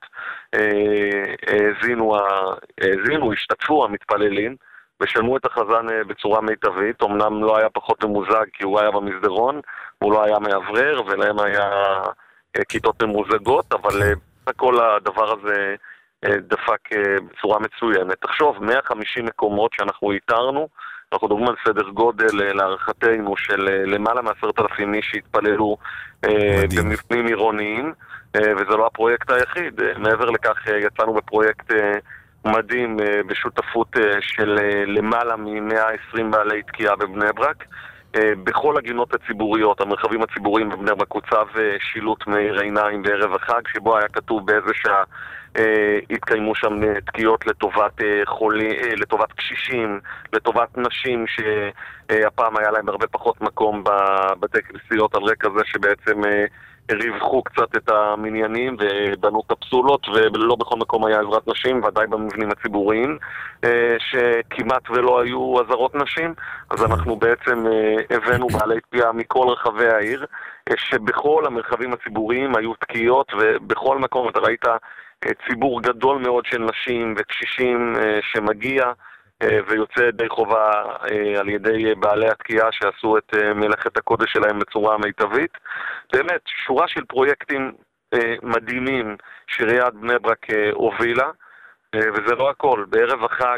Speaker 19: השתתפו המתפללים ושלמו את החזן בצורה מיטבית. אמנם לא היה פחות ממוזג כי הוא היה במסדרון, הוא לא היה מעברר ולהם היה כיתות ממוזגות, אבל כל הדבר הזה דפק בצורה מצוינת. תחשוב, 150 מקומות שאנחנו איתרנו, אנחנו דוגמה על סדר גודל להערכתנו של למעלה מ10,000 איש שהתפללו במבנים עירוניים, וזה לא הפרויקט היחיד. מעבר לכך יצאנו בפרויקט מדהים בשותפות של למעלה מ-120 בעלי תקיעה בבני ברק, בכל הגינות הציבוריות, המרחבים הציבוריים בבני ברק הוצב שילוט מאיר עיניים בערב החג, שבו היה כתוב באיזה שעה התקיימו שם תקיעות לטובת קשישים, לטובת נשים שהפעם היה להם הרבה פחות מקום בבתי כנסיות על רקע זה שבעצם ריווחו קצת את המניינים ובנו קפסולות, ולא בכל מקום היה עזרת נשים, ודאי במבנים הציבוריים שכמעט ולא היו עזרות נשים. אז אנחנו בעצם הבאנו בעלי תקיעה מכל רחבי העיר, שבכל המרחבים הציבוריים היו תקיעות, ובכל מקום אתה ראית ציבור גדול מאוד של נשים וקשישים שמגיע ויוצא ידי חובה על ידי בעלי התקיעה שעשו את מלאכת הקודש שלהם בצורה מיטבית. באמת, שורה של פרויקטים מדהימים שעיריית בני ברק הובילה, וזה לא הכל. בערב החג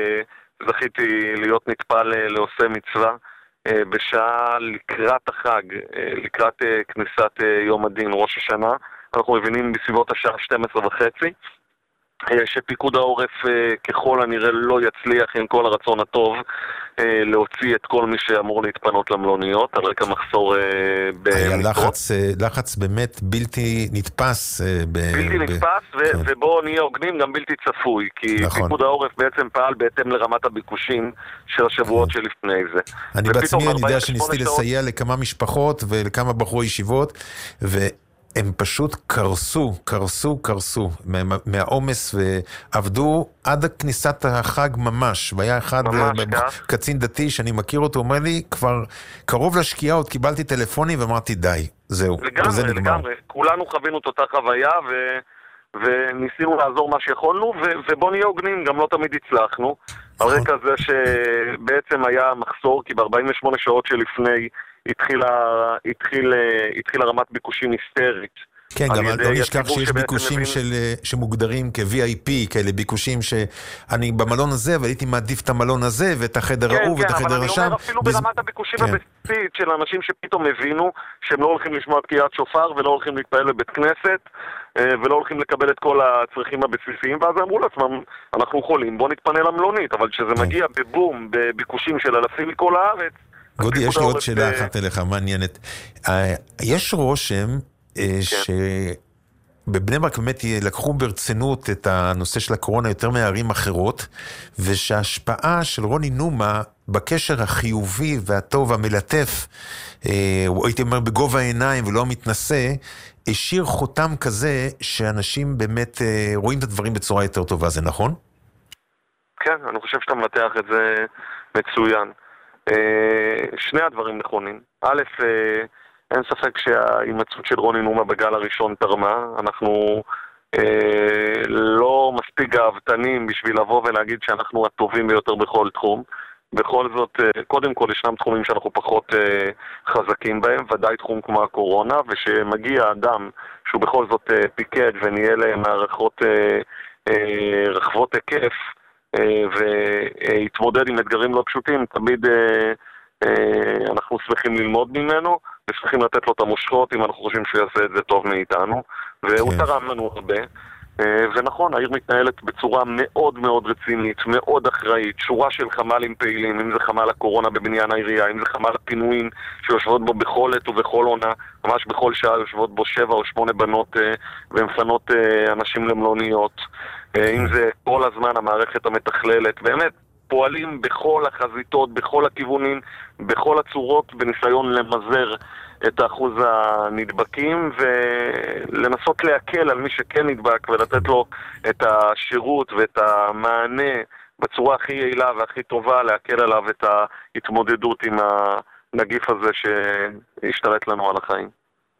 Speaker 19: זכיתי להיות נטפל לעושה מצווה בשעה לקראת החג, לקראת כניסת יום הדין, ראש השנה. אנחנו מבינים בסביבות השעה 12:30, שפיקוד העורף ככל הנראה לא יצליח עם כל הרצון הטוב להוציא את כל מי שאמור להתפנות למלוניות, על רקע מחסור
Speaker 4: היה לחץ באמת בלתי נתפס.
Speaker 19: בלתי נתפס, ובואו נהיה הוגנים, גם בלתי צפוי, כי פיקוד העורף בעצם פעל בהתאם לרמת הביקושים של השבועות שלפני זה.
Speaker 4: אני בעצמי, אני יודע שניסיתי לסייע לכמה משפחות ולכמה בחורי ישיבות, הם פשוט קרסו מהעומס ועבדו עד כניסת החג ממש. והיה אחד קצין דתי שאני מכיר אותו, אומר לי, כבר קרוב לשקיעה עוד קיבלתי טלפונים ואמרתי די, זהו, זה נגמר.
Speaker 19: לגמרי, כולנו חווינו את אותה חוויה וניסינו לעזור מה שיכולנו, ובוא נהיה הוגנים, גם לא תמיד הצלחנו. על רקע זה שבעצם היה מחסור, כי ב-48 שעות שלפני התחילה רמת ביקושים היסטרית.
Speaker 4: כן, גם לא נשכח שיש ביקושים שמוגדרים כ-VIP, כאלה ביקושים שאני במלון הזה, אבל הייתי מעדיף את המלון הזה, ואת החדר ההוא, ואת החדר השם.
Speaker 19: כן, אבל אני אומר אפילו ברמת הביקושים הבסיסית של אנשים שפתאום הבינו שהם לא הולכים לשמוע תקיעת שופר, ולא הולכים להתפעל בבית כנסת, ולא הולכים לקבל את כל הצרכים הבסיסיים, ואז אמרו לעצמם, אנחנו חולים, בוא נתפנה למלונית, אבל כשזה מגיע בבום, בביקושים של אלפים מכל הארץ,
Speaker 4: גודי, יש לי עוד שאלה אחת אליך, מעניינת. יש רושם שבבני ברק באמת לקחו ברצינות את הנושא של הקורונה יותר מערים אחרות, ושההשפעה של רוני נומה בקשר החיובי והטוב המלטף, הייתי אומר בגובה העיניים ולא מתנסה, השאיר חותם כזה שאנשים באמת רואים את הדברים בצורה יותר טובה, זה נכון?
Speaker 19: כן, אני חושב שאתה מנתח את זה מצוין. שני הדברים נכונים. א', אין ספק שההימצאות של רוני נומה בגל הראשון תרמה. אנחנו לא מספיק גאוותנים בשביל לבוא ולהגיד שאנחנו הטובים ביותר בכל תחום. בכל זאת, קודם כל ישנם תחומים שאנחנו פחות חזקים בהם, ודאי תחום כמו הקורונה, ושמגיע אדם שהוא בכל זאת פיקד וניהל מערכות רחבות היקף, והתמודד עם אתגרים לא פשוטים, תמיד אנחנו שמחים ללמוד ממנו, ושמחים לתת לו את המושכות אם אנחנו חושבים שהוא יעשה את זה טוב מאיתנו, והוא תרם לנו הרבה. ונכון, העיר מתנהלת בצורה מאוד מאוד רצינית, מאוד אחראית, שורה של חמ"לים פעילים, אם זה חמ"ל הקורונה בבניין העירייה, אם זה חמ"ל הפינויים שיושבות בו בכל עת ובכל עונה, ממש בכל שעה יושבות בו 7 או 8 בנות ומפנות אנשים למלוניות, אם זה כל הזמן המערכת המתכללת, באמת פועלים בכל החזיתות, בכל הכיוונים, בכל הצורות, בניסיון למזער את אחוז הנדבקים ולנסות להקל על מי שכן נדבק ולתת לו את השירות ואת המענה בצורה הכי יעילה והכי טובה, להקל עליו את ההתמודדות עם הנגיף הזה שהשתלט לנו על החיים.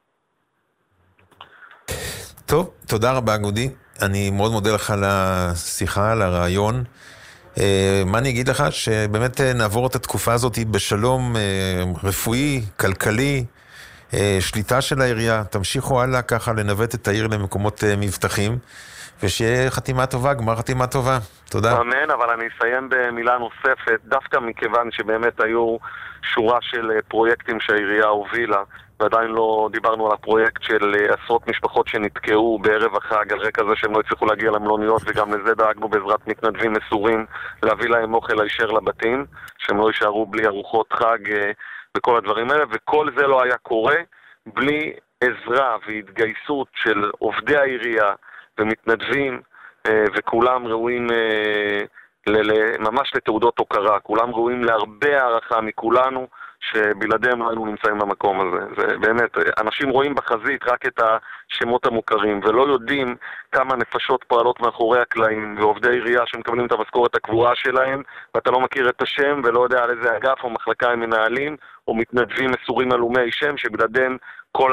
Speaker 4: טוב, תודה רבה גודי, אני מאוד מודה לך על השיחה, על הרעיון. מה אני אגיד לך? שבאמת נעבור את התקופה הזאת בשלום רפואי, כלכלי, שליטה של העירייה, תמשיכו הלאה ככה לנווט את העיר למקומות מבטחים, ושיהיה חתימה טובה, גמר חתימה טובה. תודה.
Speaker 19: אמן, אבל אני אסיים במילה נוספת, דווקא מכיוון שבאמת היו שורה של פרויקטים שהעירייה הובילה, ועדיין לא דיברנו על הפרויקט של עשרות משפחות שנתקעו בערב החג על רקע זה שהם לא הצליחו להגיע למלוניות, וגם לזה דאגנו בעזרת מתנדבים מסורים להביא להם אוכל הישר לבתים, שהם לא יישארו בלי ארוחות חג וכל הדברים האלה, וכל זה לא היה קורה בלי עזרה והתגייסות של עובדי העירייה ומתנדבים, וכולם ראויים ממש לתעודות הוקרה, כולם ראויים להרבה הערכה מכולנו, שבלעדיהם לא היינו נמצאים במקום הזה. זה באמת, אנשים רואים בחזית רק את השמות המוכרים, ולא יודעים כמה נפשות פועלות מאחורי הקלעים, ועובדי עירייה שמקבלים את המשכורת הקבועה שלהם, ואתה לא מכיר את השם, ולא יודע על איזה אגף או מחלקה הם מנהלים, או מתנדבים מסורים עלומי שם, שבלעדיהם כל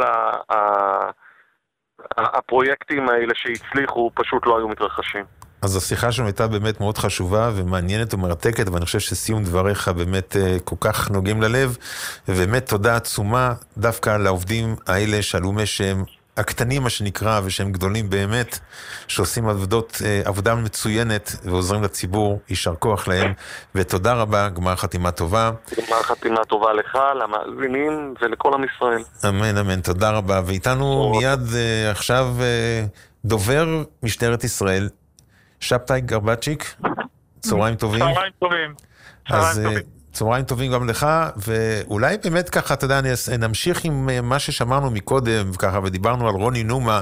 Speaker 19: הפרויקטים האלה שהצליחו פשוט לא היו מתרחשים.
Speaker 4: אז השיחה שלנו הייתה באמת מאוד חשובה ומעניינת ומרתקת, ואני חושב שסיום דבריך באמת כל כך נוגעים ללב, ובאמת תודה עצומה דווקא לעובדים האלה שעלומי שהם הקטנים מה שנקרא, ושהם גדולים באמת, שעושים עבודה מצוינת ועוזרים לציבור, יישר כוח להם, ותודה רבה, גמר חתימה טובה.
Speaker 19: גמר חתימה טובה לך, למאזינים ולכל עם ישראל.
Speaker 4: אמן, אמן, תודה רבה. ואיתנו מיד עכשיו דובר משטרת ישראל, שבתאי גרבצ'יק, צהריים טובים.
Speaker 20: צהריים טובים.
Speaker 4: אז צהריים טובים גם לך, ואולי באמת ככה, אתה יודע, נמשיך עם מה ששמענו מקודם, ככה, ודיברנו על רוני נומה,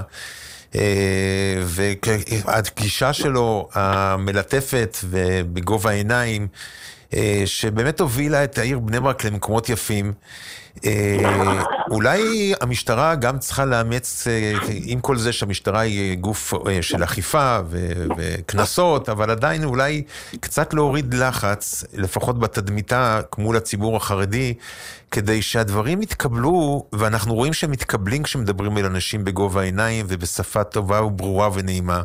Speaker 4: והגישה שלו המלטפת ובגובה העיניים, שבאמת הובילה את העיר בני ברק למקומות יפים. אולי המשטרה גם צריכה לאמץ, עם כל זה שהמשטרה היא גוף של אכיפה וכנסות, אבל עדיין אולי קצת להוריד לחץ, לפחות בתדמיתה כמו לציבור החרדי, כדי שהדברים יתקבלו, ואנחנו רואים שהם מתקבלים כשמדברים אל אנשים בגובה העיניים ובשפה טובה וברורה ונעימה.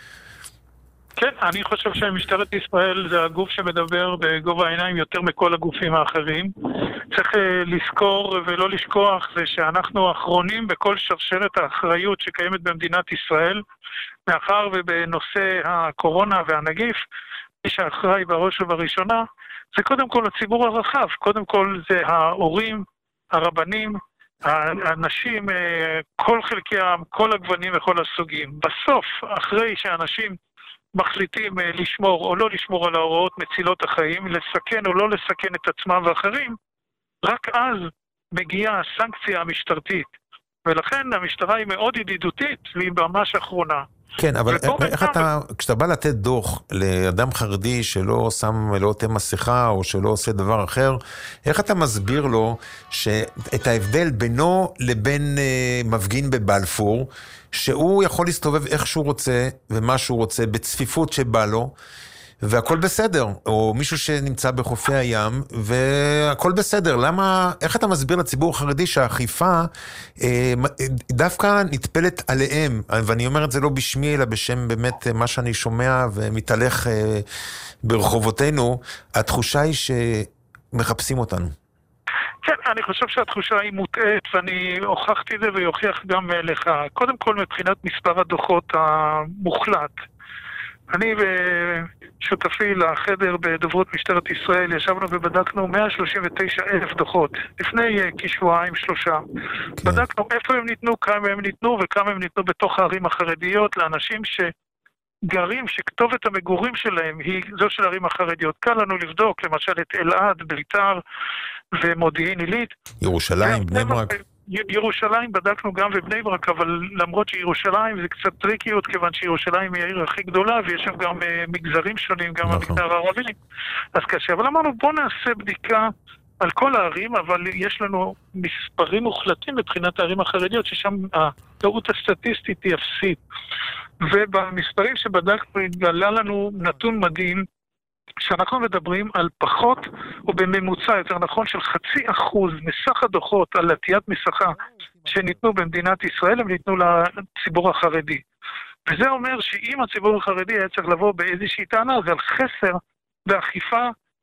Speaker 20: כן, אני חושב שמשטרת ישראל זה הגוף שמדבר בגובה העיניים יותר מכל הגופים האחרים. צריך לזכור ולא לשכוח זה שאנחנו האחרונים בכל שרשרת האחריות שקיימת במדינת ישראל, מאחר ובנושא הקורונה והנגיף, מי שאחראי בראש ובראשונה, זה קודם כל הציבור הרחב, קודם כל זה ההורים, הרבנים, האנשים, כל חלקי העם, כל הגוונים וכל הסוגים. בסוף, אחרי שאנשים מחליטים לשמור או לא לשמור על ההוראות מצילות החיים, לסכן או לא לסכן את עצמם ואחרים, רק אז מגיעה הסנקציה המשטרתית. ולכן המשטרה היא מאוד ידידותית והיא ממש אחרונה.
Speaker 4: כן, אבל איך אתה, כשאתה בא לתת דוח לאדם חרדי שלא שם, לא עוטה מסכה או שלא עושה דבר אחר, איך אתה מסביר לו את ההבדל בינו לבין מפגין בבלפור, שהוא יכול להסתובב איך שהוא רוצה ומה שהוא רוצה, בצפיפות שבא לו, והכל בסדר, או מישהו שנמצא בחופי הים, והכל בסדר. למה, איך אתה מסביר לציבור החרדי שהאכיפה דווקא נטפלת עליהם, ואני אומר את זה לא בשמי, אלא בשם באמת מה שאני שומע ומתהלך ברחובותינו, התחושה היא שמחפשים אותנו.
Speaker 20: כן, אני חושב שהתחושה היא מוטעת, ואני הוכחתי את זה ויוכיח גם לך. קודם כל, מבחינת מספר הדוחות המוחלט, אני ושותפי לחדר בדוברות משטרת ישראל ישבנו ובדקנו 139,000 דוחות לפני כשבועיים, שלושה. כן. בדקנו איפה הם ניתנו, כמה הם ניתנו וכמה הם ניתנו בתוך הערים החרדיות לאנשים שגרים, שכתובת המגורים שלהם היא זו של הערים החרדיות. קל לנו לבדוק למשל את אלעד, ביתר ומודיעין עילית.
Speaker 4: ירושלים, בני ברק.
Speaker 20: ירושלים בדקנו גם בבני ברק, אבל למרות שירושלים זה קצת טריקיות, כיוון שירושלים היא העיר הכי גדולה, ויש שם גם מגזרים שונים, גם המגזר הערבי. אז קשה, אבל אמרנו בוא נעשה בדיקה על כל הערים, אבל יש לנו מספרים מוחלטים מבחינת הערים החרדיות, ששם הטעות הסטטיסטית היא אפסית. ובמספרים שבדקנו התגלה לנו נתון מדהים, שאנחנו מדברים על פחות, או בממוצע, יותר נכון, של 0.5% מסך הדוחות על עטיית מסכה שניתנו במדינת ישראל, הם ניתנו לציבור החרדי. וזה אומר שאם הציבור החרדי היה צריך לבוא באיזושהי טענה, זה על חסר באכיפה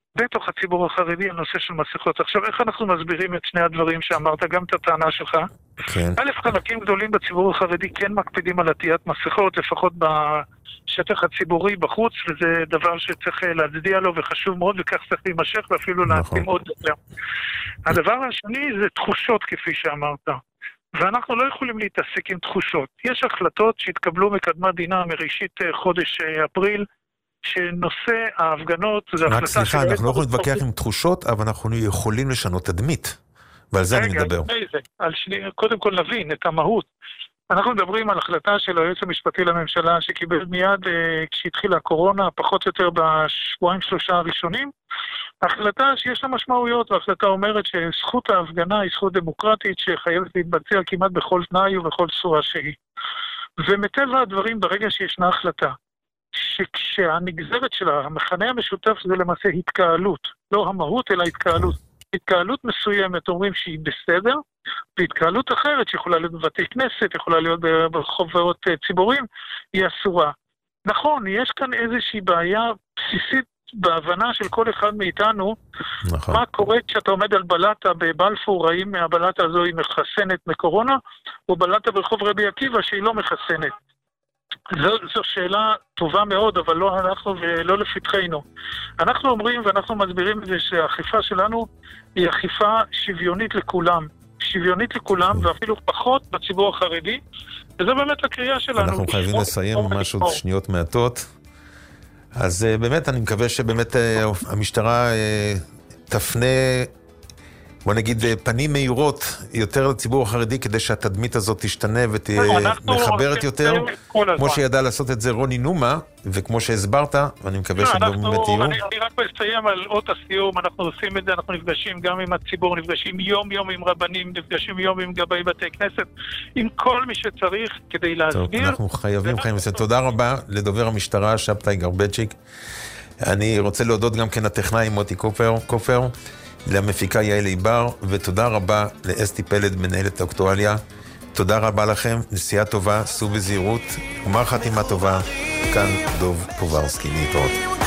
Speaker 20: בתוך הציבור החרדי הנושא של מסכות. עכשיו, איך אנחנו מסבירים את שני הדברים שאמרת, גם את הטענה שלך?
Speaker 4: כן.
Speaker 20: א', חלקים גדולים בציבור החרדי כן מקפידים על עטיית מסכות, לפחות בשטח הציבורי בחוץ, וזה דבר שצריך להצדיע לו וחשוב מאוד, וכך צריך להימשך ואפילו להעצים עוד יותר. הדבר השני זה תחושות, כפי שאמרת. ואנחנו לא יכולים להתעסק עם תחושות. יש החלטות שהתקבלו מקדמת דינה מראשית חודש אפריל, שנושא ההפגנות זה החלטה...
Speaker 4: סליחה, אנחנו לא יכולים להתווכח עם תחושות, אבל אנחנו יכולים לשנות תדמית. ועל זה אני מדבר.
Speaker 20: קודם כל נבין את המהות. אנחנו מדברים על החלטה של היועץ המשפטי לממשלה, שקיבל מיד כשהתחילה הקורונה, פחות או יותר בשבועיים שלושה הראשונים, החלטה שיש לה משמעויות, וההחלטה אומרת שזכות ההפגנה היא זכות דמוקרטית שחייבת להתבצע כמעט בכל תנאי ובכל צורה שהיא. ומטבע הדברים, ברגע שישנה החלטה, שכשהנגזרת של המכנה המשותף זה למעשה התקהלות, לא המהות אלא התקהלות. התקהלות מסוימת אומרים שהיא בסדר, והתקהלות אחרת שיכולה להיות בבתי כנסת, יכולה להיות ברחובות ציבוריים, היא אסורה. נכון, יש כאן איזושהי בעיה בסיסית בהבנה של כל אחד מאיתנו, נכון. מה קורה כשאתה עומד על בלטה בבלפור, האם הבלטה הזו היא מחסנת מקורונה, או בלטה ברחוב רבי עקיבא שהיא לא מחסנת. זו שאלה טובה מאוד, אבל לא אנחנו ולא לפתחנו. אנחנו אומרים ואנחנו מסבירים את זה שהאכיפה שלנו היא אכיפה שוויונית לכולם. שוויונית לכולם, ואפילו פחות בציבור החרדי, וזו באמת הקריאה שלנו.
Speaker 4: אנחנו חייבים לסיים ממש עוד שניות מעטות. אז באמת אני מקווה שבאמת המשטרה תפנה, בוא נגיד, פנים מהירות יותר לציבור החרדי, כדי שהתדמית הזאת תשתנה ותהיה מחברת יותר, כמו שידע לעשות את זה רוני נומה, וכמו שהסברת, ואני מקווה שגם באמת יהיו.
Speaker 20: אני רק מסיים על אות הסיום, אנחנו עושים את זה, אנחנו נפגשים גם עם הציבור, נפגשים יום עם רבנים, נפגשים יום עם גבי בתי כנסת, עם כל מי שצריך כדי להסביר.
Speaker 4: אנחנו חייבים לסיים. תודה רבה לדובר המשטרה, שבתאי גרבצ'יק. אני רוצה להודות גם כן הטכנאי מוטי קופר, למפיקה יעל איבר, ותודה רבה לאסתי פלד, מנהלת האקטואליה. תודה רבה לכם, נסיעה טובה, סעו בזהירות, גמר חתימה טובה, כאן דוב פוברסקי, להתראות.